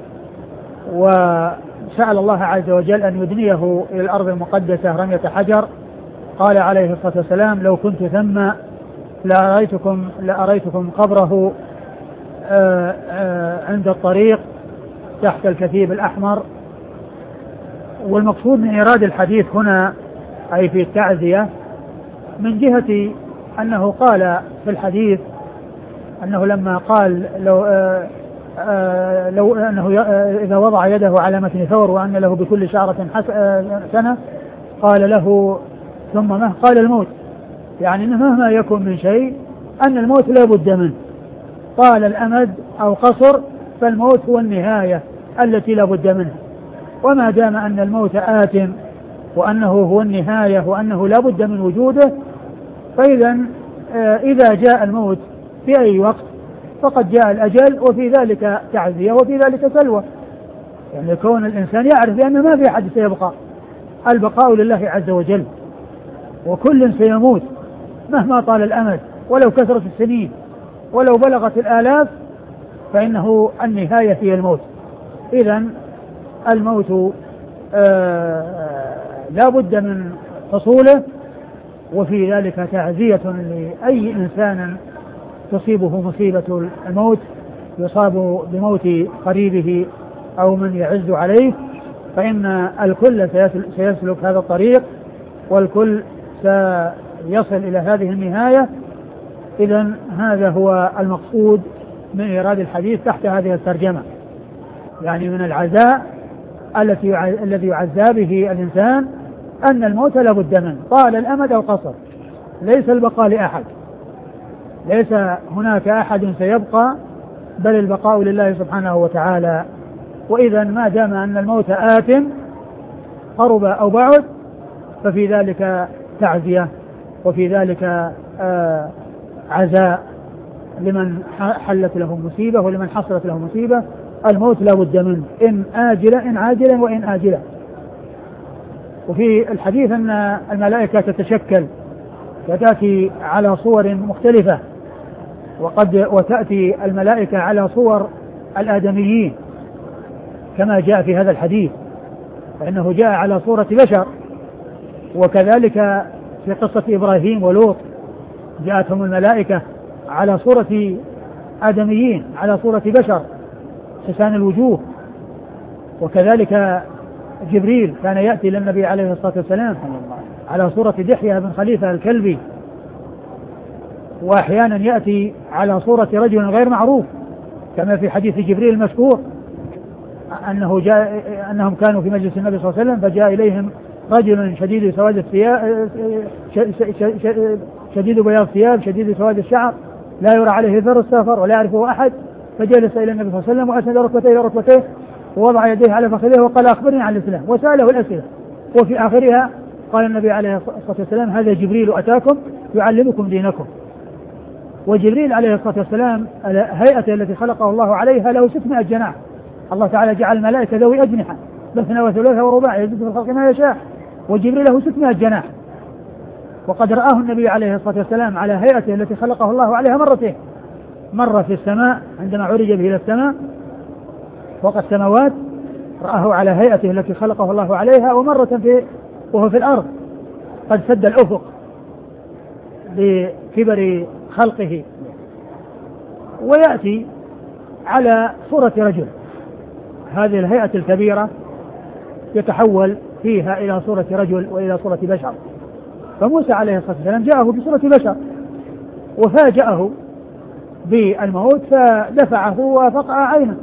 وسأل الله عز وجل أن يدنيه إلى الأرض المقدسة رمية حجر. قال عليه الصلاة والسلام لو كنت ثم لأريتكم, لأريتكم قبره آآ آآ عند الطريق تحت الكثيب الأحمر. والمقصود من إيراد الحديث هنا أي في التعزية من جهة أنه قال في الحديث أنه لما قال لو, آآ آآ لو أنه إذا وضع يده على متن ثور وأن له بكل شعرة سنة قال له ثم ما؟ قال الموت، يعني أنه مهما يكون من شيء أن الموت لا بد منه، طال الأمد أو قصر فالموت هو النهاية التي لا بد منها. وما دام أن الموت آت وأنه هو النهاية وأنه لا بد من وجوده، فإذا إذا جاء الموت في أي وقت فقد جاء الأجل، وفي ذلك تعزية وفي ذلك سلوى. يعني كون الإنسان يعرف بأن ما في أحد سيبقى، البقاء لله عز وجل، وكل سيموت مهما طال الأمد ولو كثرت السنين ولو بلغت الآلاف، فإنه النهاية هي الموت. إذن الموت آه لا بد من حصوله، وفي ذلك تعزية لأي إنسان تصيبه مصيبة الموت، يصاب بموت قريبه أو من يعز عليه، فإن الكل سيسلك هذا الطريق والكل سيصل إلى هذه النهاية. إذن هذا هو المقصود من إيراد الحديث تحت هذه الترجمة، يعني من العزاء التي الذي يعزى به الإنسان أن الموت لا بد منه، طال الأمد أو قصر، ليس البقاء لأحد، ليس هناك أحد سيبقى، بل البقاء لله سبحانه وتعالى. وإذا ما دام أن الموت آت قرب أو بعد ففي ذلك تعزية، وفي ذلك آه عزاء لمن حلت له مصيبة ولمن حصلت له مصيبة. الموت لا بد منه، إن آجلا إن عاجلا وإن آجلا. وفي الحديث أن الملائكة تتشكل وتأتي على صور مختلفة، وقد وتأتي الملائكة على صور الآدميين كما جاء في هذا الحديث، فإنه جاء على صورة بشر. وكذلك في قصة إبراهيم ولوط جاءتهم الملائكة على صورة آدميين، على صورة بشر حسان الوجوه. وكذلك جبريل كان يأتي للنبي عليه الصلاة والسلام على صورة دحية بن خليفة الكلبي، وأحيانا يأتي على صورة رجل غير معروف كما في حديث جبريل المشهور أنه جاء أنهم كانوا في مجلس النبي صلى الله عليه وسلم فجاء إليهم رجل شديد سواد الثياب شديد بياض الثياب شديد سواد الشعر لا يرى عليه ذر السفر ولا يعرفه أحد، فجلس إلى النبي صلى الله عليه وسلم وأسند ركبتيه إلى ركبتيه ووضع يديه على فخذيه وقال أخبرني عن الإسلام، وسأله الأسئلة. وفي آخرها قال النبي عليه الصلاة والسلام هذا جبريل أتاكم يعلمكم دينكم. وجبريل عليه الصلاة والسلام هيئته التي خلقه الله عليها له ستمائة جناح، الله تعالى جعل الملائكة ذوي أجنحة مثنى وثلاثة ورباع يزيد في الخلق ما يشاء، وجبريل له ستمائة جناح. وقد رآه النبي عليه الصلاة والسلام على هيئته التي خلقه الله عليها مرتين، مرة في السماء عندما عرج به إلى السماء فوق السماوات رآه على هيئته التي خلقه الله عليها، ومرة في وهو في الأرض قد سد الأفق بكبر خلقه. ويأتي على صورة رجل، هذه الهيئة الكبيرة يتحول فيها إلى صورة رجل وإلى صورة بشر. فموسى عليه الصلاة والسلام جاءه بصورة بشر وفاجأه بالموت فدفعه وفقع عينه،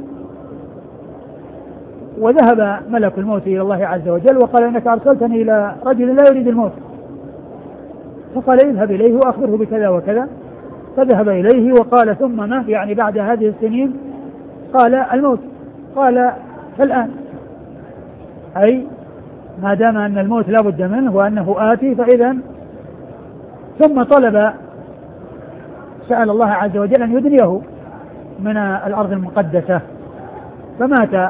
وذهب ملك الموت إلى الله عز وجل وقال إنك أرسلتني إلى رجل لا يريد الموت، فقال اذهب إليه وأخبره بكذا وكذا. فذهب إليه وقال ثم ما؟ يعني بعد هذه السنين قال الموت. قال فالآن، أي ما دام أن الموت لا بد منه وأنه آتي فإذا. ثم طلب سأل الله عز وجل أن يدنيه من الأرض المقدسة فمات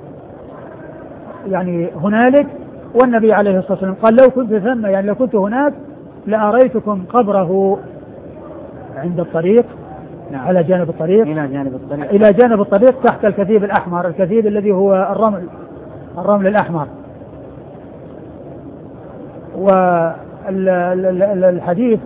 يعني هنالك، والنبي عليه الصلاة والسلام قال لو كنت ثم يعني لو كنت هناك لأريتكم قبره عند الطريق، نعم. على جانب الطريق إلى جانب الطريق إلى جانب الطريق تحت الكثيب الأحمر، الكثيب الذي هو الرمل الرمل الأحمر. والحديث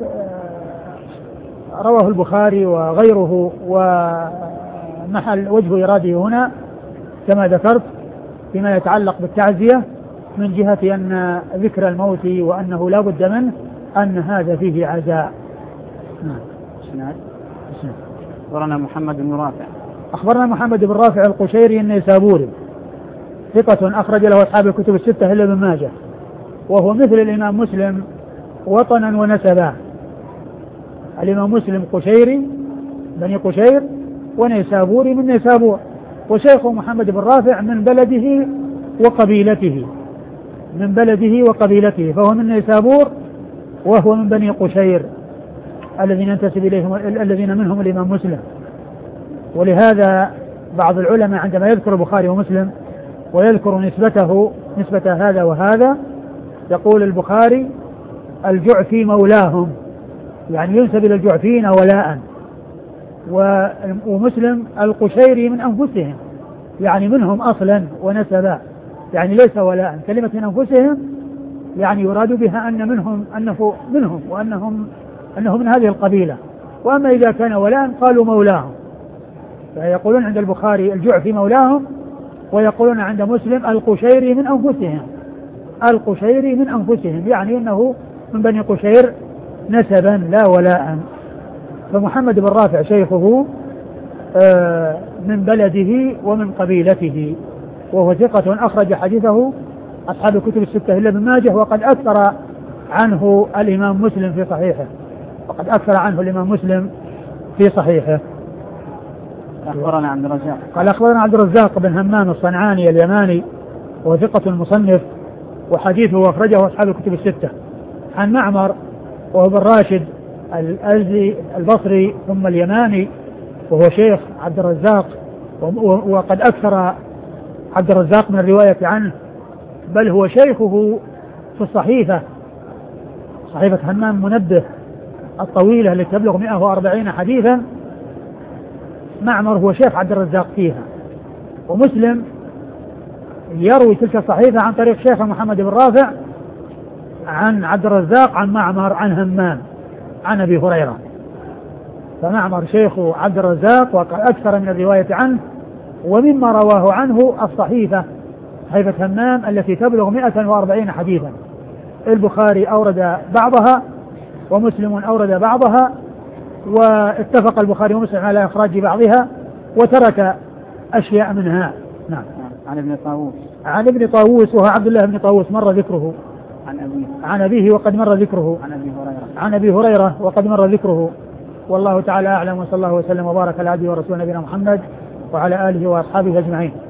رواه البخاري وغيره، ومحل وجه إراده هنا كما ذكرت فيما يتعلق بالتعزية من جهة أن ذكر الموت وأنه لا بد منه أن هذا فيه عزاء. نعم. أخبرنا محمد بن رافع أخبرنا محمد بن رافع القشيري النيسابوري ثقة أخرج له أصحاب الكتب الستة إلا ابن ماجه، وهو مثل الإمام مسلم وطنا ونسبا. الإمام مسلم قشيري بني قشير ونيسابوري من نيسابور، وشيخه محمد بن رافع من بلده وقبيلته من بلده وقبيلته فهو من نيسابور وهو من بني قشير الذين ينتسب إليهم الذين منهم الإمام مسلم. ولهذا بعض العلماء عندما يذكر البخاري ومسلم ويذكر نسبته نسبة هذا وهذا يقول البخاري الجعفي مولاهم، يعني ينسب إلى الجعفيين ولاء، ومسلم القشيري من أنفسهم يعني منهم أصلا ونسبا، يعني ليس ولاء. كلمة من أنفسهم يعني يراد بها أن منهم أنه منهم وأنهم أنه من هذه القبيلة. وأما إذا كان ولاء قالوا مولاهم، فيقولون عند البخاري الجعفي مولاهم، ويقولون عند مسلم القشيري من أنفسهم القشيري من أنفسهم يعني أنه من بني قشير نسبا لا ولاء. فمحمد بن رافع شيخه من بلده ومن قبيلته، وهو ثقة أخرج حديثه أصحاب الكتب الستة إلا ابن ماجه، وقد أكثر عنه الإمام مسلم في صحيحه وقد أكثر عنه الإمام مسلم في صحيحه. أخبرنا عبد الرزاق قال أخبرنا عبد الرزاق بن همام الصنعاني اليماني وثقة المصنف، وحديثه أخرجه أصحاب الكتب الستة عن معمر وهو بن راشد الأزدي البصري ثم اليماني، وهو شيخ عبد الرزاق، وقد أكثر عبد الرزاق من الرواية عنه، بل هو شيخه في الصحيفة صحيفة همام منبه الطويلة التي تبلغ مئة وأربعين حديثا. معمر هو شيخ عبد الرزاق فيها، ومسلم يروي تلك الصحيفة عن طريق شيخ محمد بن رافع عن عبد الرزاق عن معمر عن همام عن أبي هريرة. فمعمر شيخ عبد الرزاق وقد أكثر من الرواية عنه، ومما رواه عنه الصحيفة صحيفة همام التي تبلغ مئة وأربعين حديثا. البخاري أورد بعضها ومسلم أورد بعضها، واتفق البخاري ومسلم على إخراج بعضها وترك أشياء منها. نعم. عن ابن طاووس عن ابن طاووس وهو عبد الله بن طاووس مر ذكره. عن أبيه عن أبيه وقد مر ذكره. عن أبي هريرة عن أبي هريرة وقد مر ذكره. والله تعالى أعلم، وصلى الله وسلم وبارك على عبده ورسوله نبينا محمد وعلى آله وأصحابه أجمعين.